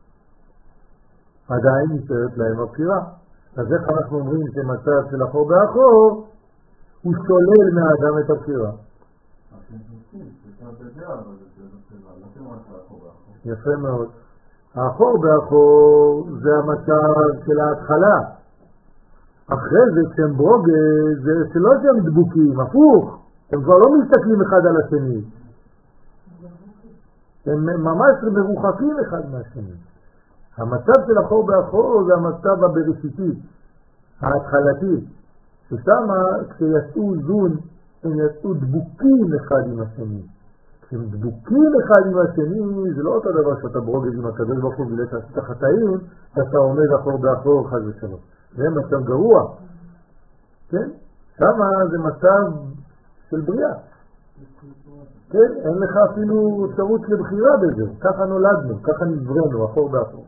עדיין נשארת להם הבחירה. אז איך אנחנו אומרים שמצב של אחור באחור, הוא שולל מהאדם את הבחירה? יפה מאוד. האחור באחור זה המצב של ההתחלה. אחרי זה כשהם ברוגל, זה שלא שהם דבוקים, הפוך. הם כבר לא מסתכלים אחד על השני. הם ממש מרוחקים אחד מהשני. המצב של אחור באחור זה המצב הבראשיתי, ההתחלתי, ששם כשיצאו זון, הם יצאו דבוקים אחד עם השני. כשהם דבוקים אחד עם השני, זה לא אותו דבר שאתה ברוגז עם הקדוש ברוך הוא ולא תעשית החטאים, שאתה עומד אחור באחור אחד ושלום. זה מצב גרוע. כן? שם זה מצב של בריאה. כן? אין לך אפילו אפשרות לבחירה בזה. ככה נולדנו, ככה נברנו, אחור באחור.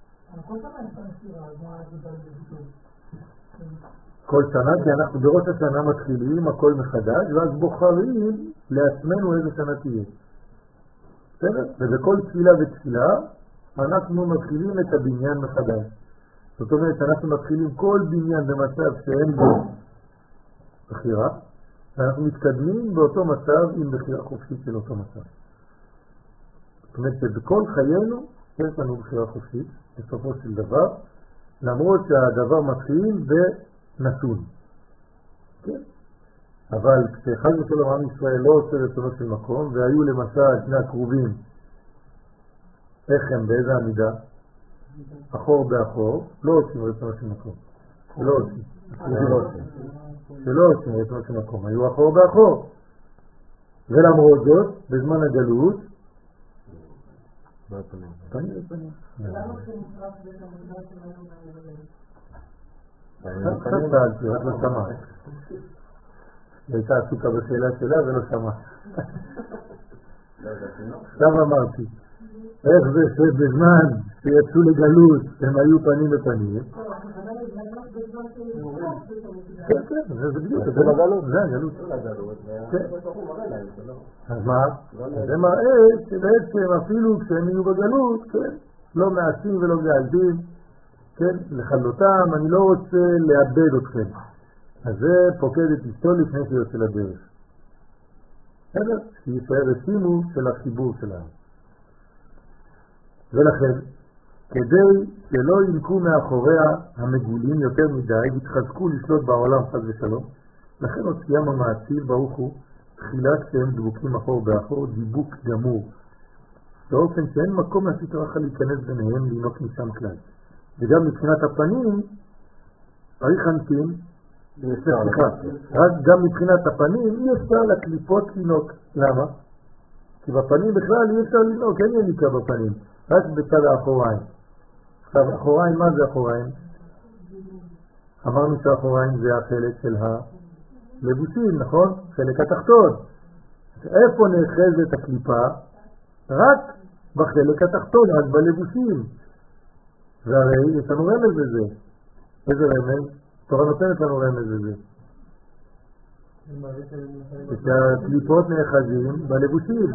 כל שנה, כי אנחנו בראש השנה מתחילים הכל מחדש, ואז בוחרים לעצמנו איזה שנה תהיה. בסדר? ובכל תפילה ותפילה אנחנו מתחילים את הבניין מחדש. זאת אומרת שאנחנו מתחילים כל בניין במצב שאין בו בחירה, ואנחנו מתקדמים באותו מצב עם בחירה חופשית של אותו מצב. זאת אומרת שבכל חיינו יש לנו בחירה חופשית, בסופו של דבר, למרות שהדבר מתחיל בנתון. כן? אבל כשאחד ושלום עם ישראל לא עושה רצונו של מקום, והיו למשל שני הקרובים, איך הם, באיזה עמידה? אחור באחור, לא עושים רצונו של מקום. לא עושים. שלא עושים רצונו של מקום. היו אחור באחור. ולמרות זאת, בזמן הגלות, פנים לפנים. למה כשנשרף בית המקדש שלנו? חשבתי, רק לא שמע. היא הייתה עסוקה בשאלה שלה ולא שמע. עכשיו אמרתי, איך זה שבזמן שיצאו לגלות הם היו פנים לפנים? כן, כן, זה בדיוק, זה לגלות, זה הגלות. אז מה? זה מראה שבעצם אפילו כשהם יהיו בגלות, כן, לא מעשים ולא גאלדים, כן, לחלותם, אני לא רוצה לאבד אתכם. אז זה פוקד את אשתו לפני שיוצא לדרך. בסדר? שישראל רשימו של החיבור שלהם. ולכן, כדי שלא ינקו מאחוריה המגולים יותר מדי, יתחזקו לשלוט בעולם חס ושלום, לכן הוציאם המעציל ברוך הוא, תחילה כשהם דבוקים אחור באחור, דיבוק גמור, באופן שאין מקום לסטרחה להיכנס ביניהם לינוק משם כלל. וגם מבחינת הפנים, הריחנטים, סליחה, רק גם מבחינת הפנים אי אפשר לקליפות לינוק. למה? כי בפנים בכלל אי אפשר לינוק, אין יניקה בפנים, רק בצד האחוריים. עכשיו, אחוריים, מה זה אחוריים? אמרנו שהאחוריים זה החלק של הלבושים, נכון? חלק התחתון. איפה נאחזת הקליפה? רק בחלק התחתון, רק בלבושים. והרי יש לנו רמז לזה. איזה רמז? תורה נותנת לנו רמז לזה. שהקליפות נאחזים בלבושים.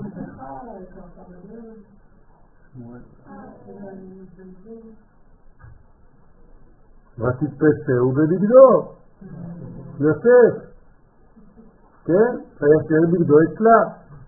ותתפסהו בבגדו. יוסף. כן? וישר בגדו אצלה.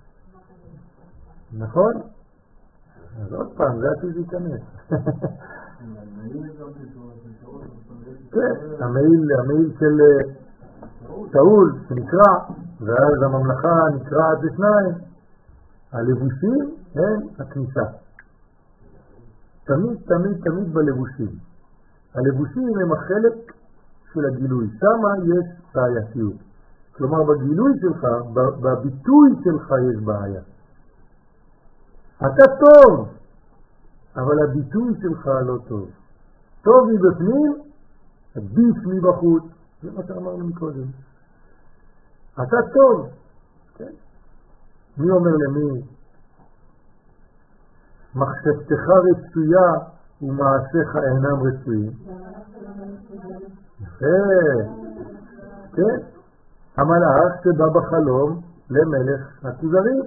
נכון? אז עוד פעם, זה עתיד להיכנס. כן, המעיל, המעיל של שאול שנקרא, ואז הממלכה נקראת לשניים. הלבושים הם הכניסה. תמיד, תמיד, תמיד בלבושים. הלבושים הם החלק של הגילוי. שמה יש בעייתיות. כלומר, בגילוי שלך, בביטוי שלך יש בעיה. אתה טוב, אבל הביטוי שלך לא טוב. טוב מבפנים, עדיף מבחוץ. זה מה שאמרנו מקודם. אתה טוב. כן? מי אומר למי? מחשבתך רצויה ומעשיך אינם רצויים. כן? המלאך שבא בחלום למלך הכוזרים.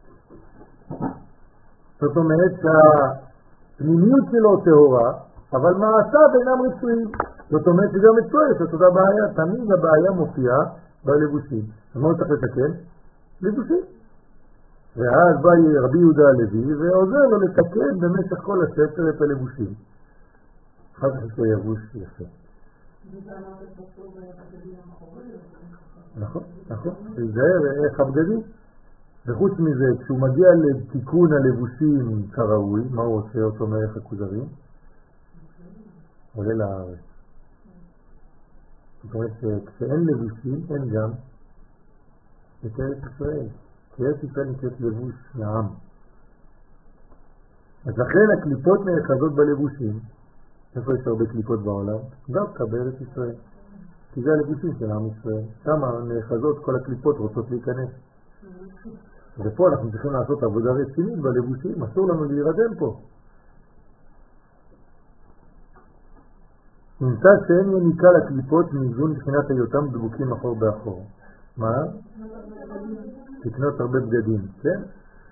זאת אומרת שהפנימיות שלו טהורה, אבל מעשיו אינם רצויים. זאת אומרת שגם אצלו יש את אותה בעיה. תמיד הבעיה מופיעה בלבושים. אז מה הוא צריך לתקן? לבושים. ואז בא רבי יהודה הלוי ועוזר לו לתקן במשך כל הספר את הלבושים. אחר כך הוא יבוש יפה. נכון, נכון. להיזהר איך הבגדים. וחוץ מזה, כשהוא מגיע לתיקון הלבושים כראוי, מה הוא עושה אותו מלך הכוזרים? עולה לארץ. זאת אומרת שכשאין לבושים, אין גם את ארץ ישראל. כי ארץ ישראל נקראת לבוש לעם. אז לכן הקליפות נאחזות בלבושים. איפה יש הרבה קליפות בעולם? דווקא בארץ ישראל. כי זה הלבושים של עם ישראל. שם נאחזות כל הקליפות רוצות להיכנס. ופה אנחנו צריכים לעשות עבודה רצינית בלבושים. אסור לנו להירדם פה. נמצא שאין יניקה לקליפות מאיזון מבחינת היותם דבוקים אחור באחור. מה? לקנות הרבה בגדים, כן?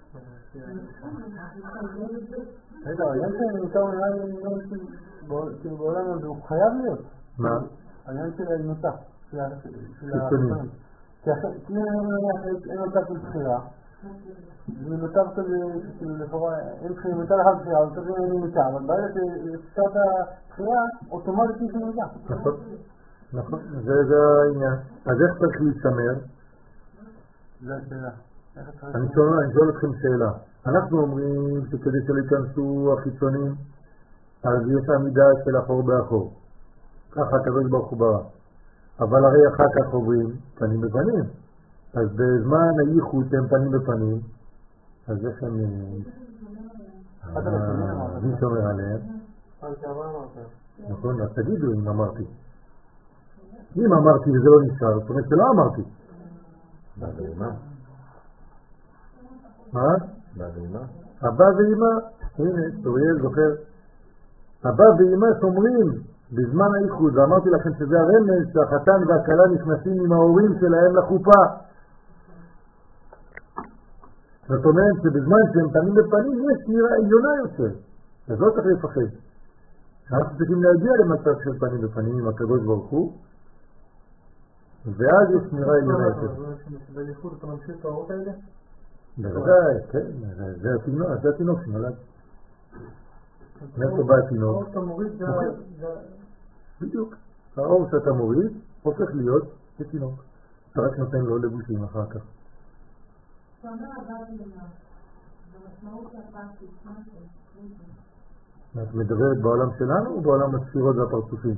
רגע, העניין שנמצא כאילו בעולם הזה הוא חייב להיות. מה? העניין של הנוטה. חיצוני. כי אין נוטה של בחירה. זה נוטה כזה, לכאורה, אין בחירה, נוטה לך בחירה, אבל כזה אין נוטה. אבל ברגע שפשרת הבחירה, אוטומטית יש נוטה. נכון, נכון, זה העניין. אז איך צריך להישמר? זה השאלה. אני שואל אתכם שאלה. אנחנו אומרים שכדי שלא ייכנסו החיצונים, אז יש עמידה של אחור באחור. ככה הקדוש ברוך הוא ברא. אבל הרי אחר כך עוברים פנים בפנים. אז בזמן הייחוד הם פנים בפנים, אז איך הם... מי שומר עליהם? נכון, אז תגידו אם אמרתי. אם אמרתי וזה לא נשאר, זאת אומרת שלא אמרתי. מה ואימה? מה? מה ואימה? אבא ואימא, הנה, סוריאל זוכר. אבא ואימא שומרים בזמן הייחוד, ואמרתי לכם שזה הרמז שהחתן והכלה נכנסים עם ההורים שלהם לחופה. זאת אומרת שבזמן שהם פנים בפנים יש נראה עליונה יותר, אז לא צריך לפחד. אנחנו צריכים להגיע למצב של פנים בפנים עם הקדוש ברוך הוא, ואז יש נראה עליונה יותר. בייחוד אתה ממשיך את האורות האלה? בוודאי, כן, זה התינוק, זה התינוק שנולד. מאיפה בא התינוק? האור שאתה מוריד זה... בדיוק. האור שאתה מוריד הופך להיות התינוק. אתה רק נותן לו לבושים אחר כך. אתה אומר עבד למה, במשמעות הפרקטית, מה זה? את מדברת בעולם שלנו או בעולם הספירות והפרצופים?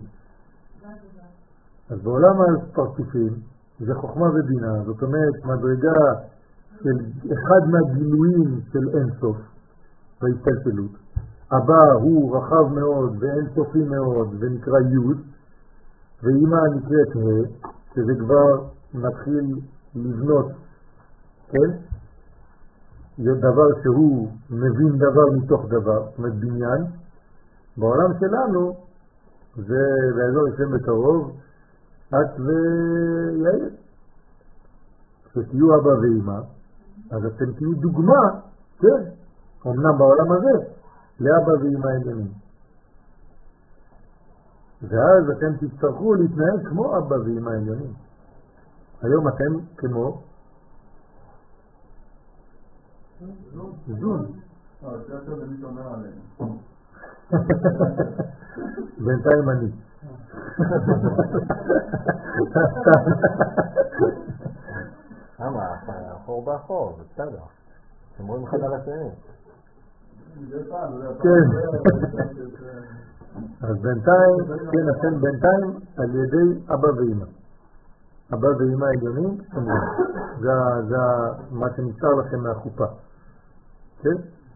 אז בעולם הפרצופים זה חוכמה ובינה, זאת אומרת מדרגה של אחד מהגילויים של אינסוף בהסתלשלות. הבא הוא רחב מאוד ואינסופי מאוד ונקרא י' ואמא נקראת ה', שזה כבר מתחיל לבנות, כן? זה דבר שהוא מבין דבר מתוך דבר, זאת אומרת בניין. בעולם שלנו זה באזור השם בקרוב את ויעל. כשתהיו אבא ואמא, אז אתם תהיו דוגמה, כן, אמנם בעולם הזה, לאבא ואמא עליונים. ואז אתם תצטרכו להתנהג כמו אבא ואמא עליונים. היום אתם כמו זון. אה, זה יותר למי שאומר עלינו. בינתיים אני. למה? החור באחור, זה בסדר. אתם רואים אחד על השני. כן. אז בינתיים, כן, אתם בינתיים על ידי אבא ואמא. אבא ואמא עליונים, זה מה שנשאר לכם מהחופה. כן?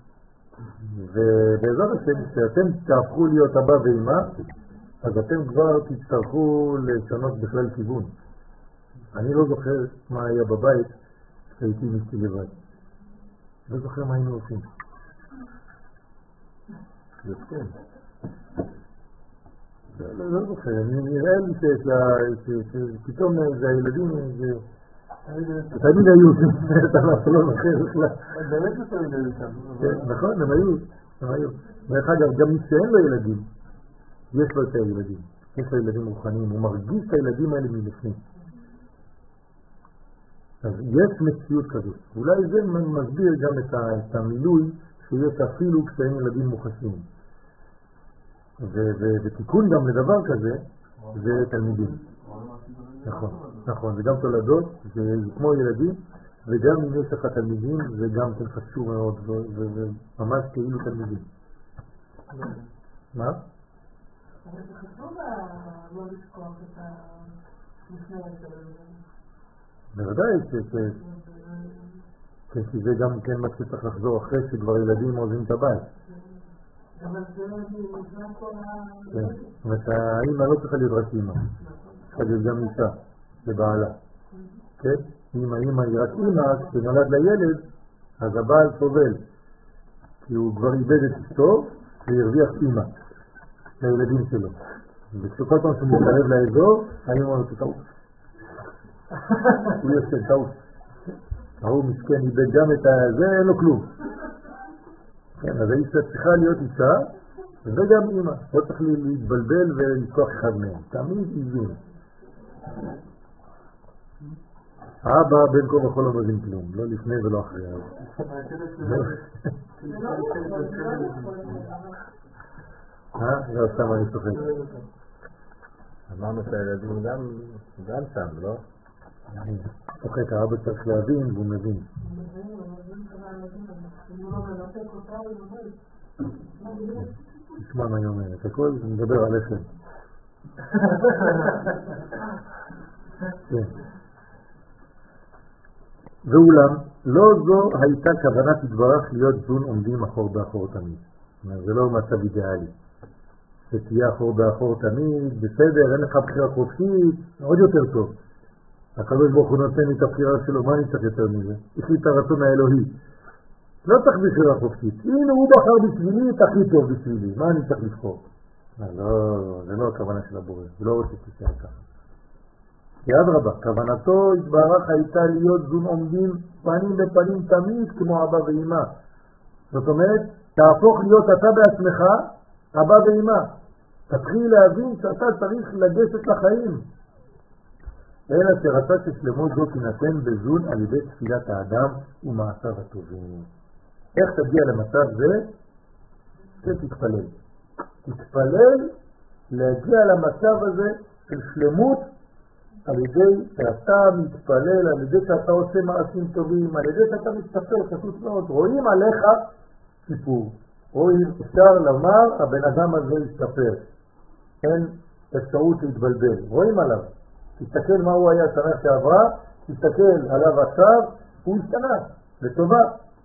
ובעזרת השם, כשאתם תהפכו להיות אבא ואמא, אז אתם כבר תצטרכו לשנות בכלל כיוון. אני לא זוכר מה היה בבית כשהייתי משתי לבד. לא זוכר מה היינו עושים. זה כן. לא זוכר, אני נראה לי שפתאום זה הילדים, תמיד היו עושים את אנחנו לא זוכר בכלל. באמת לא תמיד היו שם. נכון, הם היו. דרך אגב, גם מי שאין לו ילדים, יש לו את הילדים. יש לו ילדים רוחניים, הוא מרגיש את הילדים האלה מלפנים. אז יש מציאות כזאת. אולי זה מסביר גם את המילוי שיש אפילו כשאין ילדים מוחשים. ותיקון גם לדבר כזה, זה תלמידים. נכון, נכון, זה גם תולדות, זה כמו ילדים, וגם אם יש לך תלמידים, זה גם כן חשוב מאוד, וממש כאילו תלמידים. מה? אבל זה חשוב לא לשכוח את המפני התלמידים. בוודאי, כי זה גם כן מה שצריך לחזור אחרי שכבר ילדים עוזבים את הבית. אבל זה נשמע כל ה... כן, זאת אומרת, האמא לא צריכה להיות רק אמא, צריכה להיות גם אישה לבעלה. כן? אם האמא היא רק אמא, כשנולד לילד, אז הבעל סובל, כי הוא כבר איבד את אשתו והרוויח אמא לילדים שלו. וכל פעם שהוא מתקרב לאזור, האמא אומרת טעות. הוא יוצא טעות. ההוא מסכן איבד גם את זה, אין לו כלום. כן, אז האישה צריכה להיות אישה, וגם אמא. לא צריך להתבלבל ולזכוח אחד מהם. תמיד איזון. האבא בין כה וכה לא מבין כלום, לא לפני ולא אחרי. אה? לא, סתם אני צוחק. אמרנו שהילדים גם שם, לא? אני צוחק, האבא צריך להבין והוא מבין. תשמע מה היא אומרת, הכל מדבר עליכם. כן. ואולם, לא זו הייתה כוונת התברך להיות זון עומדים אחור באחור תמיד. זה לא מצב אידיאלי. שתהיה אחור באחור תמיד, בסדר, אין לך בחירה חופשית, עוד יותר טוב. הקדוש ברוך הוא נותן לי את הבחירה שלו, מה אני צריך יותר מזה? יש לי את הרצון האלוהי. לא צריך בחירה חופשית. הנה הוא בחר בשבילי את הכי טוב בשבילי, מה אני צריך לבחור? לא, זה לא הכוונה של הבורא, זה לא רוצה שתשאר ככה. כי אדרבה, כוונתו התברך הייתה להיות זון עומדים פנים בפנים תמיד כמו אבא ואמא. זאת אומרת, תהפוך להיות אתה בעצמך, אבא ואמא. תתחיל להבין שאתה צריך לגשת לחיים. אלא שרצה ששלמות זו תינתן בזון על ידי תפילת האדם ומעשיו הטובים. איך תגיע למצב זה? שתתפלל. תתפלל להגיע למצב הזה של שלמות על ידי שאתה מתפלל, על ידי שאתה עושה מעשים טובים, על ידי שאתה מתפלל, חסות מאוד. רואים עליך סיפור. רואים, אפשר לומר, הבן אדם הזה ישתפר. אין אפשרות להתבלבל. רואים עליו. תסתכל מה הוא היה שנה שעברה, תסתכל עליו עכשיו, הוא השתנה, לטובה.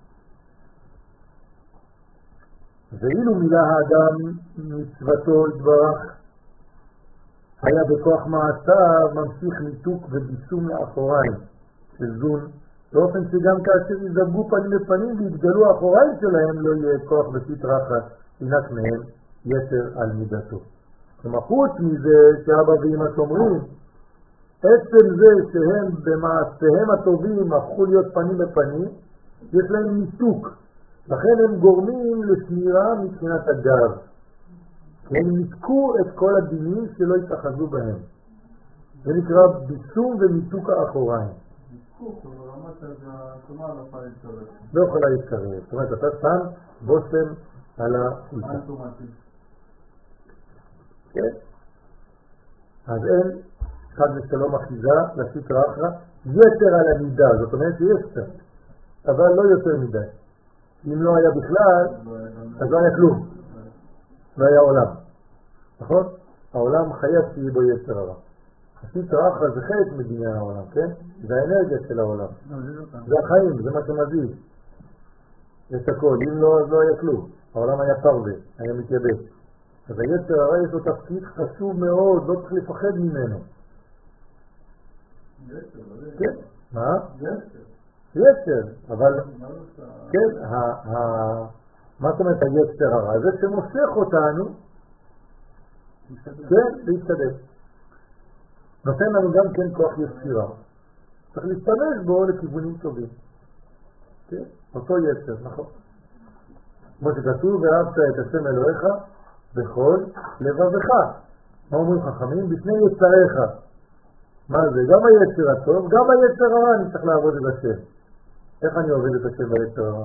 ואילו מילה האדם מצוותו התברך, היה בכוח מעשיו ממשיך ניתוק וביסום לאחוריים של זון, באופן שגם כאשר יזבגו פנים לפנים והתגלו האחוריים שלהם לא יהיה כוח וסטרחת, ינק מהם יתר על מידתו. כלומר חוץ מזה שאבא ואמא שומרים, עצם זה שהם במעשיהם הטובים הפכו להיות פנים בפנים, יש להם ניתוק. לכן הם גורמים לשמירה מבחינת הגב. הם ניתקו את כל הדינים שלא יתאחזו בהם. זה נקרא ביסום וניתוק האחוריים. ניתוק, אבל אמרת שהתומה לא יכולה להתקרב. לא יכולה להתקרב. זאת אומרת, אתה שם בושם על החולצה. אוטומטי. כן. אז אין חד ושלום אחיזה לסטרא אחרא, יתר על המידה, זאת אומרת שיש קצת, אבל לא יותר מדי. אם לא היה בכלל, אז לא היה כלום, לא היה עולם, נכון? העולם חייב שיהיה בו יתר הרע. הסטרא אחרא זה חלק מבניין העולם, כן? זה האנרגיה של העולם, זה החיים, זה מה שמזיז. יש הכל, אם לא, אז לא היה כלום. העולם היה פרווה, היה מתייבש. אז היצר הרע יש לו תפקיד חשוב מאוד, לא צריך לפחד ממנו. יצר, כן, מה? יצר. יצר, אבל כן, מה זאת אומרת היצר הרע? זה שמושך אותנו, כן, להסתדר. נותן לנו גם כן כוח יצירה. צריך להשתמש בו לכיוונים טובים. כן, אותו יצר, נכון. כמו שכתוב, ואהבת את השם אלוהיך בכל לבבך. מה אומרים חכמים? בפני יצריך. מה זה? גם היצר הטוב, גם היצר הרע אני צריך לעבוד את השם. איך אני עובד את השם ביצר הרע?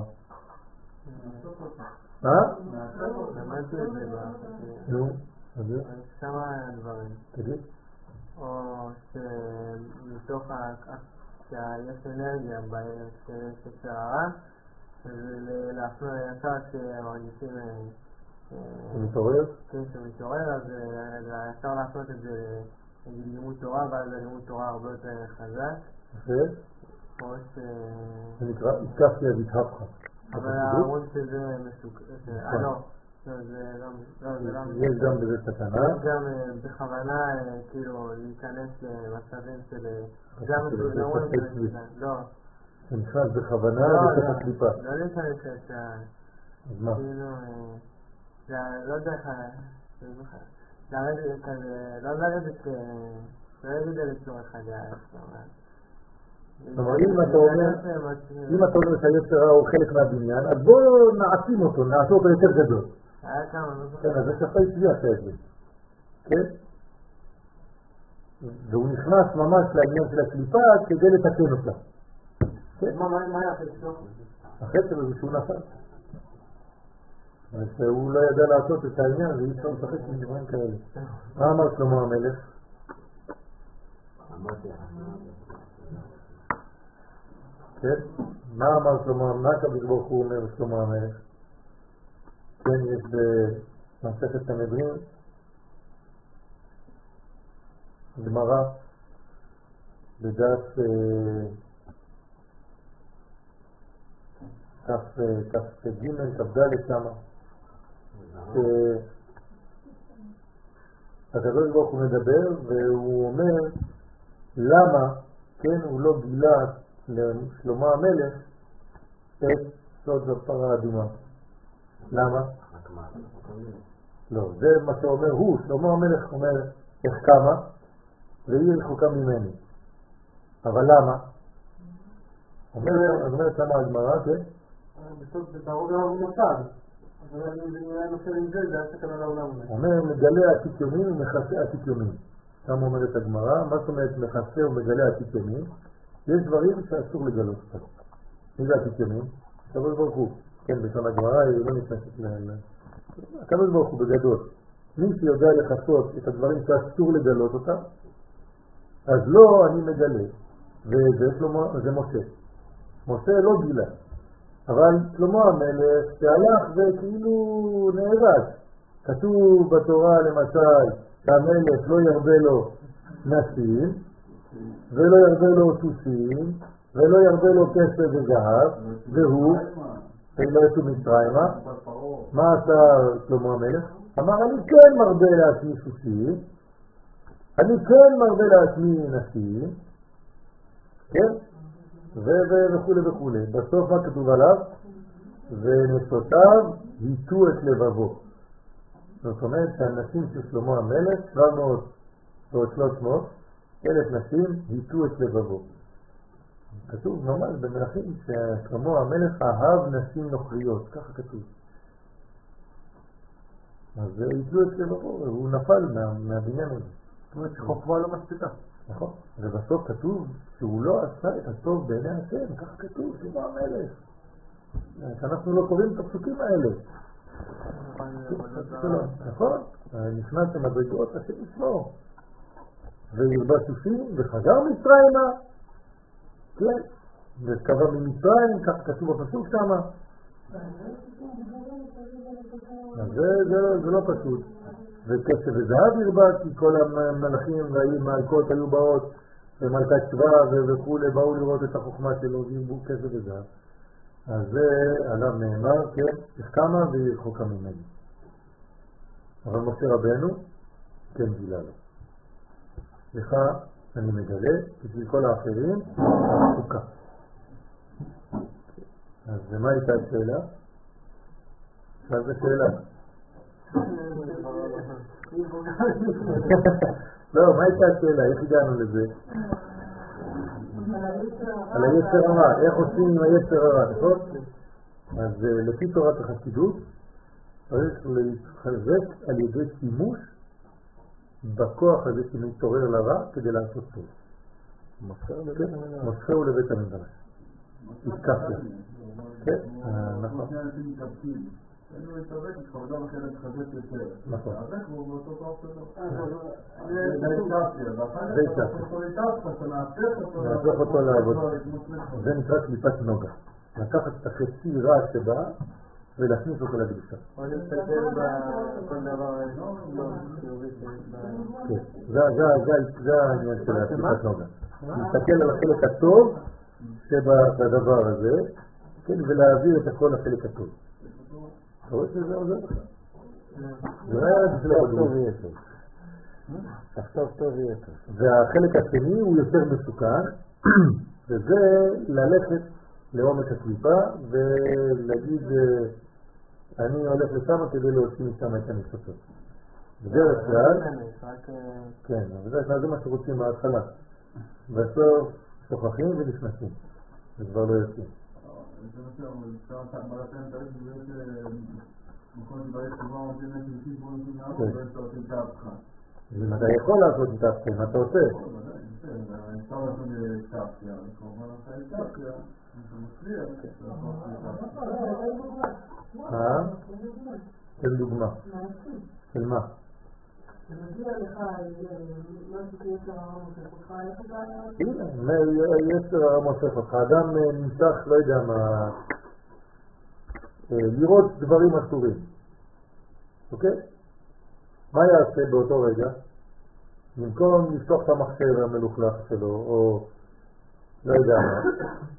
מה? למדתי את זה באחת. נו, אז זה? כמה דברים. תגיד. או שמתוך שיש אנרגיה שיש יצר הרע, ולהפנות ליצר שמרגישים שמתעורר? כן, שמתעורר, אז אפשר לעשות את זה לימוד תורה, ואז לימוד תורה הרבה יותר חזק. אחרי? או ש... זה נקרא התקפתי אז התהפך. אבל ההראות שזה מסוג... אה לא, זה לא... יש גם בזה סכנה. גם בכוונה כאילו להיכנס למצבים של... גם מסוגנרות... לא. זה נכנס בכוונה בתוך הקליפה. לא להיכנס את ה... אז מה? כאילו... לא דרך ה... לרדת כזה... לא לרדת... לא יגיד על צור אחד כלומר, אם אתה אומר, אם אתה אומר שהיצר הרע הוא חלק מהבניין, אז בואו נעצים אותו, נעשה אותו יותר גדול. היה כמה, לא זוכר. כן, אז זה שפה הצביע את זה. כן? והוא נכנס ממש לעניין של הקליפה כדי לתקן אותה. מה היה החלק שלו? החלק שלו זה שהוא נפל. אז הוא לא ידע לעשות את העניין, ואי אפשר לשחק עם דברים כאלה. מה אמר שלמה המלך? כן? מה אמר שלמה, מה הקדוש ברוך הוא אומר שלמה המלך? כן, יש במסכת סנהדרין גמרא בדף כ"ג כ"ד שמה, הקדוש ברוך הוא מדבר והוא אומר למה, כן, הוא לא גילה לשלמה המלך את סוד הפרה האדומה. למה? לא, זה מה שאומר הוא, שלמה המלך אומר איך כמה והיא רחוקה ממני. אבל למה? אומרת למה הגמרא, כן? בסוף זה ברור גם הוא מוצד. אבל אני נראה נופל עם זה, זה היה סכנה לעולם. אומר מגלה עתיק יומין ומכסה עתיק יומין. שם אומרת הגמרא, מה זאת אומרת מכסה ומגלה עתיק יומין? יש דברים שאסור לגלות אותם. מי זה עתיק יומין? הקדוש ברוך הוא. כן, בשם הגמרא היא לא נכנסת ל... הקדוש ברוך הוא בגדול. מי שיודע לחסות את הדברים שאסור לגלות אותם, אז לא אני מגלה. וזה שלמה, זה משה. משה לא גילה. אבל שלמה המלך שהלך וכאילו נהרג. כתוב בתורה למשל שהמלך לא ירבה לו נשים ולא ירבה לו סוסים ולא ירבה לו כסף וזהב והוא ולא יצאו מצרימה. מה עשה שלמה המלך? אמר אני כן מרבה לעצמי סוסים, אני כן מרבה לעצמי נשים, כן? וכו' וכו'. בסוף מה כתוב עליו? ונשותיו היטו את לבבו. זאת אומרת שהנשים של שלמה המלך, שבע מאות או שלוש מאות, אלף נשים היטו את לבבו. כתוב ממש במלכים ששלמה המלך אהב נשים נוכריות, ככה כתוב. אז היטו את לבבו, והוא נפל מה, מהבניין הזה. זאת אומרת שחוכמה לא מספיקה. נכון, ובסוף כתוב שהוא לא עשה את הטוב בעיני השם, ככה כתוב, שלמה המלך. שאנחנו לא קוראים את הפסוקים האלה. נכון, נכנס למדרגות השם ישמור. והרבה סוסים וחזר מצרימה, כן, וקבע ממצרים, כך כתוב בפסוק שם. אז זה, זה, זה לא פשוט. וכסף וזהב הרבה, כי כל המלאכים והמלכות היו באות, ומלכת שבא וכו' באו לראות את החוכמה שלו, והרבו כסף וזהב. אז זה עליו נאמר, כן, תחכמה וירחוקה ממני. אבל משה רבנו, כן גילה לו. לך אני מגלה, בשביל כל האחרים, חוקה. אז מה הייתה השאלה? עכשיו זה שאלה. לא, מה הייתה השאלה? איך הגענו לזה? על היצר הרע. איך עושים עם היצר הרע, נכון? אז לפי תורת החסידות, צריך להתחזק על ידי שימוש בכוח הזה שמתעורר לרע כדי לעשות טוב. מוספהו לבית המדרש. התקפת. כן, נכון. אני לא מתאבק, יש חרדה אחרת חזק יותר. נכון. התאבק הוא באותו כוח שלו. זה התקפת. זה התקפת. נהפך אותו לעבוד. זה נקרא קליפת נוגה. לקחת את החצי רע שבא ולהכניס אותו לקדושה. או להסתכל בכל דבר זה העניין של הקליפת נוגה. להסתכל על החלק הטוב שבדבר הזה, ולהעביר את הכל לחלק הטוב. אתה רואה שזה עוזר לך? זה לא היה בשביל טוב ויתר. עכשיו טוב ויתר. והחלק השני הוא יותר מסוכן, וזה ללכת לעומק הקליפה ולהגיד אני הולך לשם כדי להוציא משם את הניסותות. בדרך כלל, כן, זה מה שרוצים בהתחלה. בסוף שוכחים ונכנסים, זה כבר לא יוצאים. זה מה שאתה מלאתם את הרשת ויש מקום שבאי שבוע עושים את זה בוא נותנים לעבור ואתה עושים את ההפכה. אתה יכול לעשות את ההפכה, מה אתה עושה? אפשר לעשות את ההפכה, כמובן עושה את ההפכה, אתה מצליח, אה? של דוגמה. של מה? זה מגיע לך, לא שתהיה הרע מושך אותך, איך אתה... הנה, יצר הרע מושך אותך. אדם נמשך, לא יודע מה, לראות דברים אסורים. אוקיי? מה יעשה באותו רגע? במקום לפתוח את המחשב המלוכלך שלו, או לא יודע מה,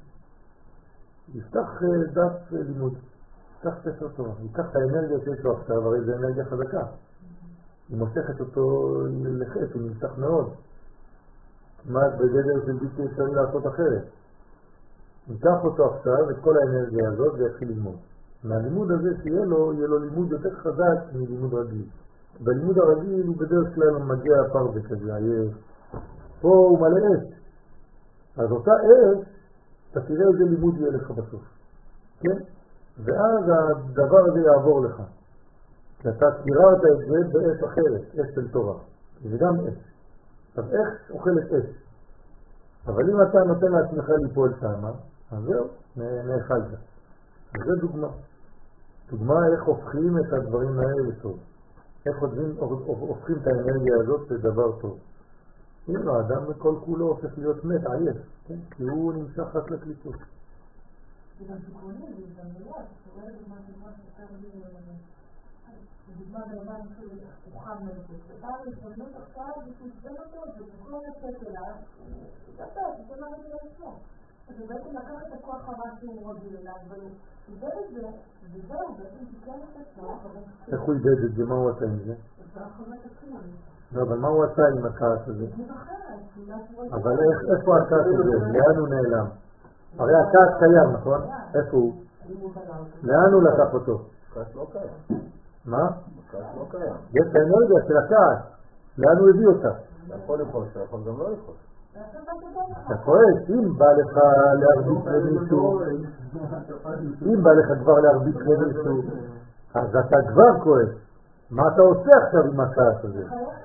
יפתח דף לימוד, יפתח ספר תורה, ייקח את האנרגיה שיש לו עכשיו, הרי זה אנרגיה חזקה. היא מושכת אותו לחץ, הוא נמשך מאוד. כמעט בגדר של בלתי אפשרי לעשות אחרת. ניקח אותו עכשיו, את כל האנרגיה הזאת, ויתחיל ללמוד. מהלימוד הזה שיהיה לו, יהיה לו לימוד יותר חזק מלימוד רגיל. בלימוד הרגיל הוא בדרך כלל מגיע פרווה כזה, עייף. פה הוא מלא אש. אז אותה אש, אתה תראה איזה לימוד יהיה לך בסוף. כן? ואז הדבר הזה יעבור לך. כי אתה קיררת את זה באש אחרת, אש של תורה. זה גם אש. אז אש אוכלת אש. אבל אם אתה נותן לעצמך ליפול שמה, אז זהו, נאכלת. אז זה דוגמה. דוגמה איך הופכים את הדברים האלה לטוב. איך הופכים את האנרגיה הזאת לדבר טוב. הנה, האדם בכל כולו הופך להיות מת, עייף, כן? כי הוא נמשך רק לקליפות. זה גם תיקונים, זה גם מילות, אתה רואה דוגמה דוגמה שאתה מבין, דוגמה דוגמה של אוכל מלכות. אתה מתבנות עכשיו ותתבן אותו, וכל הנצא שלה, זה טוב, זה מה זה לעצמו. אז הוא בעצם לקח את הכוח הרע שהוא רגיל אליו, אבל הוא איבד את זה, וזהו, בעצם תיקן את עצמו. איך הוא איבד את זה? מה הוא עשה עם זה? זה החומת עצמו. לא, אבל מה הוא עשה עם הכעס הזה? אבל איפה הכעס הזה? לאן הוא נעלם? הרי הכעס קיים, נכון? איפה הוא? לאן הוא לקח אותו? הכעס לא קיים. מה? הכעס לא קיים. יש האנרגיה של הכעס. לאן הוא הביא אותה? אתה יכול לפעול, אתה יכול גם לא לפעול. אתה כועס, אם בא לך להרביץ למישהו, אם בא לך כבר להרביץ למישהו, אז אתה כבר כועס. מה אתה עושה עכשיו עם הכעס הזה?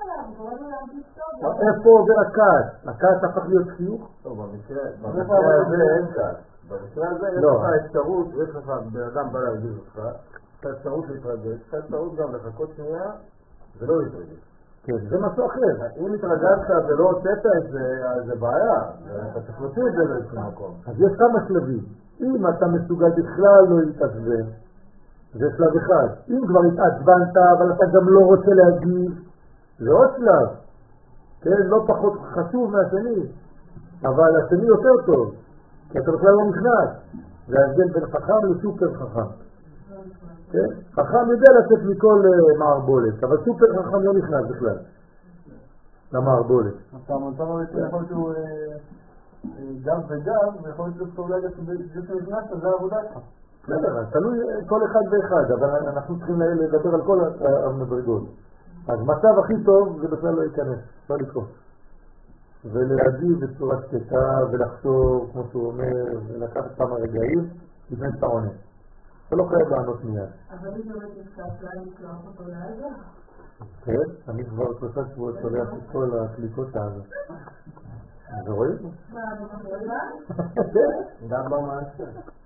איפה עובר הכעס? הכעס הפך להיות חיוך? טוב, במקרה הזה אין כעס. במקרה הזה יש לך אפשרות, יש לך בן אדם בא להרגיז אותך, יש לך אפשרות להתרגש, יש לך אפשרות גם לחכות שנייה, זה לא להתרגש. כן, זה משהו אחר. אם התרגלת ולא הוצאת את זה, אז זה בעיה. אתה צריך להוציא את זה לאיזשהו מקום. אז יש כמה שלבים. אם אתה מסוגל בכלל לא להתעצבן, זה שלב אחד. אם כבר התעצבנת, אבל אתה גם לא רוצה להגיב, זה עוד שלב. כן, לא פחות חשוב מהשני, אבל השני יותר טוב, כי אתה בכלל לא נכנס. זה ההבדל בין חכם לסופר חכם. כן? חכם יודע לצאת מכל מערבולת, אבל סופר חכם לא נכנס בכלל למערבולת. אתה מוצא לו יכול שהוא גב וגב, ויכול להיות שאתה אולי שאתה נכנס, זה העבודה שלך. בסדר, תלוי כל אחד ואחד, אבל אנחנו צריכים לדבר על כל המדרגות. אז מצב הכי טוב זה בכלל לא ייכנס, לא לקרוא. ולהגיב בצורה שקטה ולחשוב, כמו שהוא אומר, ולקחת כמה רגעים, לפני שאתה עונה. אתה לא חייב לענות מיד. אבל אם באמת נפקעת לה לקלוח אותו לעזה? כן, אני כבר שלושה שבועות שולח את כל הקליקות לעזה. אז רואים? מה, במחלבה? כן. גם במעשה.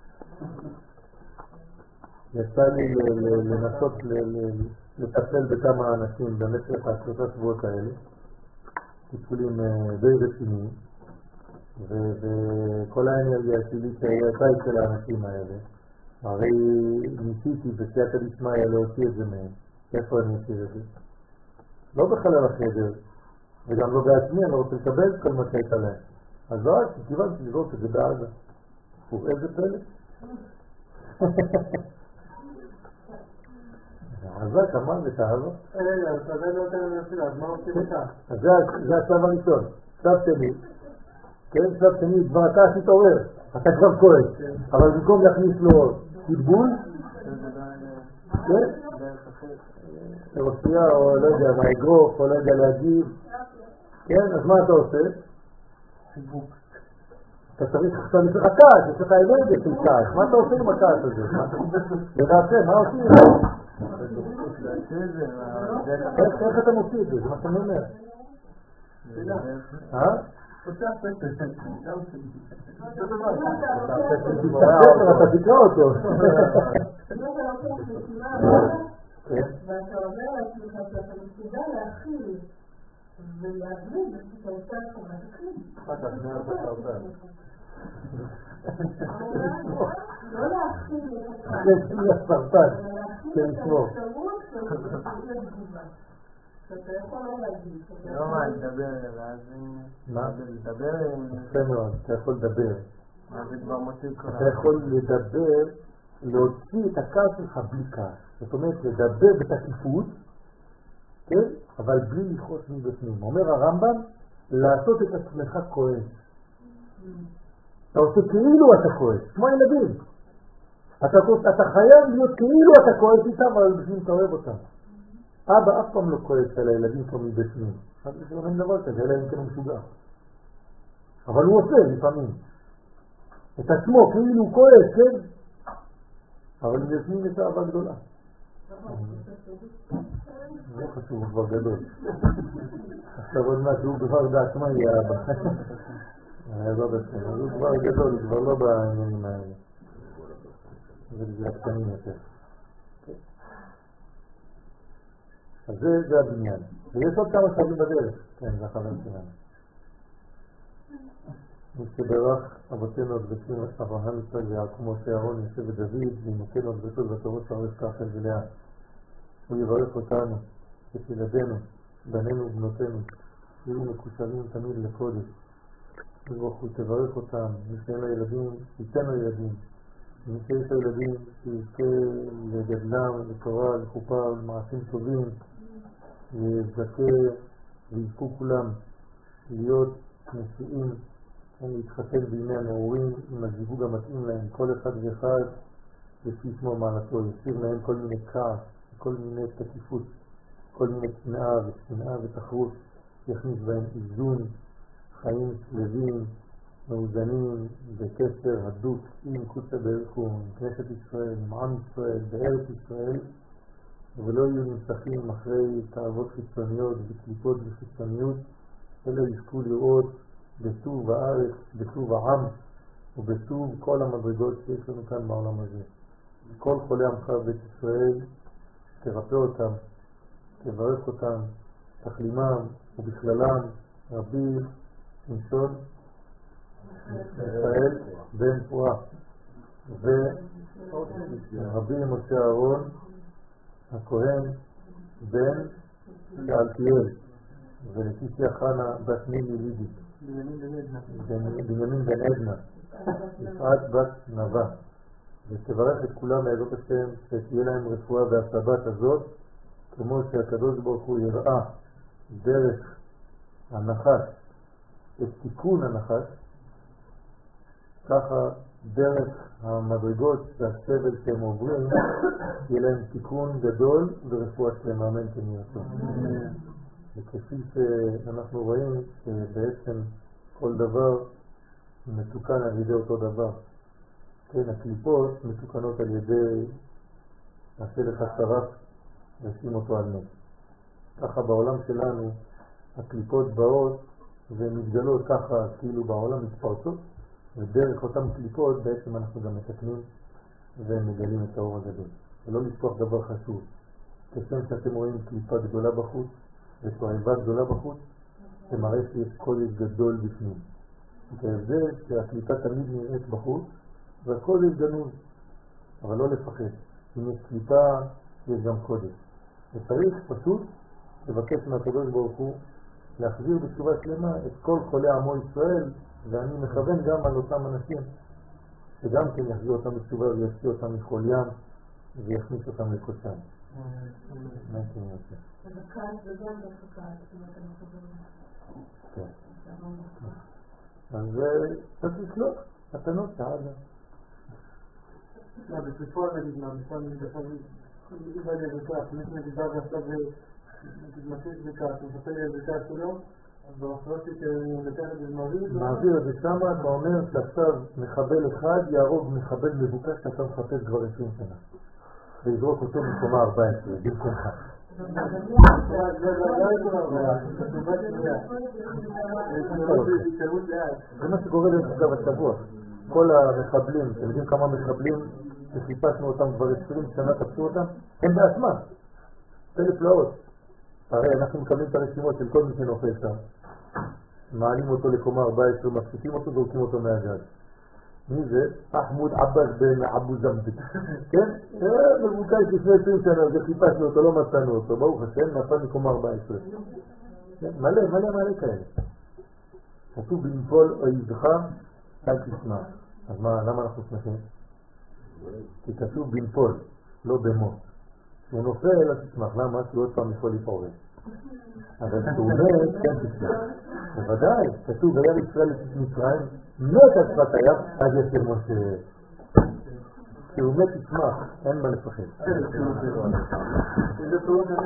יצא לי לנסות לטפל בכמה אנשים במשך השלושה שבועות האלה. טיפולים די רציניים, וכל האנרגיה שלי שהיה בית של האנשים האלה, הרי ניסיתי בסייעתא דשמיא להוציא את זה מהם. איפה אני אוציא את זה? לא בחלל החדר, וגם לא בעצמי, אני לא רוצה לקבל כל מה שהייתה להם. אז לא, כיוונתי לראות את זה בעזה. איזה פלא? חזק, אמר את האהבה. רגע, אז זה לא יותר מנסים, אז מה עושים אותה? אז זה השלב הראשון. שלב שני. כן, שלב שני, כבר אתה תתעורר. אתה כבר כועס. אבל במקום להכניס לו תתבול, כן? להופיע או לא יודע, מהאגרוף או לא יודע להגיב. כן, אז מה אתה עושה? חיבוק. אתה צריך עכשיו לצריך הכעס, יש לך אנרגיה של כעס. מה אתה עושה עם הכעס הזה? לדעתכם, מה עושים? איך אתה מוציא את זה? זה מה שאני אומר. אה? אתה תקרא אותו. ואתה אומר לעצמך שאתה מסוגל להכיל ולהבליג את האוצר שלך תכיל. אתה תכיל אותה. לא להכיל את עצמך. זה הסרטן. להכיל את האפשרות של התגובה. שאתה יכול לא להגיד. לא מה, לדבר, ואז... מה? לדבר... יפה מאוד, אתה יכול לדבר. אז זה כבר מוציא קרה. אתה יכול לדבר, להוציא את הכעס שלך בלי כעס. זאת אומרת, לדבר בתקיפות, כן? אבל בלי לכעוס מבפנים. אומר הרמב"ם, לעשות את עצמך כועס. אתה עושה כאילו אתה כועס, כמו ילדים. אתה, אתה חייב להיות כאילו אתה כועס איתם, אבל בפנים אתה אוהב אותם. אבא אף פעם לא כועס על הילדים פה מבפנים. אז זה לא דבר כזה, אלא אם כן הוא משוגע. אבל הוא עושה לפעמים. את עצמו כאילו הוא כועס, כן? אבל מבפנים יש אהבה גדולה. זה חשוב, הוא כבר גדול. עכשיו עוד מעט הוא כבר דעת מה יהיה אבא. לא בסדר, הוא כבר גדול, הוא כבר לא בעניינים האלה. זה הקטנים יותר. אז זה הבניין. ויש עוד כמה שלבים בדרך. כן, זה החבר שלנו. מי שברך אבותינו הקדושים אברהם, יצחק ויעקב, משה, אהרון, יוסף ודוד, וימותינו הקדושות והתורות שערך כחל ולאה. הוא יברך אותנו, את ילדינו, בנינו ובנותינו, שיהיו מקושרים תמיד לקודש. הוא תברך אותם, מי שאין לו ילדים, ייתן לו ילדים. מי שיש לו ילדים, שיזכה לגדלם, לתורה, לחופה ולמעשים טובים, ויזכה ויזכו כולם להיות נשיאים, להתחתן בימי הנעורים עם הזיווג המתאים להם, כל אחד ואחד לפי שמו מעלתו, יסיר להם כל מיני כעס, כל מיני תקיפות, כל מיני שנאה ושנאה ותחרות, יכניס בהם איזון, חיים שלווים, מאוזנים, בקשר הדוק עם קודשא בריך, עם כנסת ישראל, עם עם ישראל, בארץ ישראל, ולא יהיו נמשכים אחרי תאוות חיצוניות וקליפות וחיצוניות, אלא יזכו לראות בטוב הארץ, בטוב העם ובטוב כל המדרגות שיש לנו כאן בעולם הזה. כל חולי עמך בית ישראל, תרפא אותם, תברך אותם, תחלימם ובכללם רבי שמשון ישראל בן פועה ורבי משה אהרון הכהן בן שאלתיאל ולתיסיה חנה בת נילי לידי בנימין בן עדנה יפעת בת נווה ותברך את כולם בעזרת השם שתהיה להם רפואה והסבת הזאת כמו שהקדוש ברוך הוא יראה דרך הנחש את תיקון הנחש ככה דרך המדרגות והסבל שהם עוברים יהיה להם תיקון גדול ורפואה שלמה אמן כן יהיה רצון. וכפי שאנחנו רואים שבעצם כל דבר מתוקן על ידי אותו דבר. כן, הקליפות מתוקנות על ידי נעשה לך שרף ושים אותו על נס. ככה בעולם שלנו הקליפות באות ומתגלות ככה כאילו בעולם מתפרצות ודרך אותם קליפות בעצם אנחנו גם מתקנים ומגלים את האור הגדול. ולא לשכוח דבר חשוב. כשם שאתם רואים קליפה גדולה בחוץ ותועבה גדולה בחוץ, זה מראה שיש קודש גדול בפנים. זה שהקליפה תמיד נראית בחוץ והקודש גנוז, אבל לא לפחד. אם יש קליפה יש גם קודש. וצריך פשוט לבקש מהקדוש ברוך הוא להחזיר בתשובה שלמה את כל חולי עמו ישראל, ואני מכוון גם על אותם אנשים שגם כן יחזיר אותם בתשובה ויוציא אותם מחוליים ויכניס אותם לקודשם. מה אתם רוצים? ובקיץ וגם בקיץ, אם אתם מחברים. כן. אז צריך לשלוח, התנות שעדה. לא, בפועל נגיד מה, בפועל נגיד עכשיו איבא לי בקעת, מי שנגיד בא ועכשיו נגיד מסיס בקעת, הוא מספר לי על בקעת שלו, אז במחרתי שלקח את זה מעביר מעביר את זה שמה, אתה אומר שעכשיו מחבל אחד יהרוג מחבל מבוקש שאתה מחפש כבר עשרים שנה ויזרוק אותו מקומה ארבע עשרה, במקומך. זה מה שקורה לנו בשבוע. כל המחבלים, אתם יודעים כמה מחבלים שחיפשנו אותם כבר עשרים שנה, תפסו אותם, הם בעצמם. אלף פלאות. הרי אנחנו מקבלים את הרשימות של כל מי שנופל שם. מעלים אותו לקומה ארבע עשרה, מפסיקים אותו וזורקים אותו מהגג. מי זה? אחמוד עבאס בן אבו זמזי. כן? מבוקש לפני עשרים שנה, זה חיפשנו אותו, לא מצאנו אותו. ברוך השם, נפל מקומה ארבע עשרה. מלא, מלא, מלא כאלה. כתוב בנפול אויבך, אל תשמע. אז מה, למה אנחנו שמחים? כי כתוב בנפול, לא במות. כשהוא נופל, אל תשמח. למה? כי עוד פעם יכול לפעורש. אבל כשהוא מת, כן תשמח. בוודאי, כתוב, היה ישראל מצרים, מת על שפת הים, אז יש למשה. כשהוא מת תשמח, אין מה לפחד.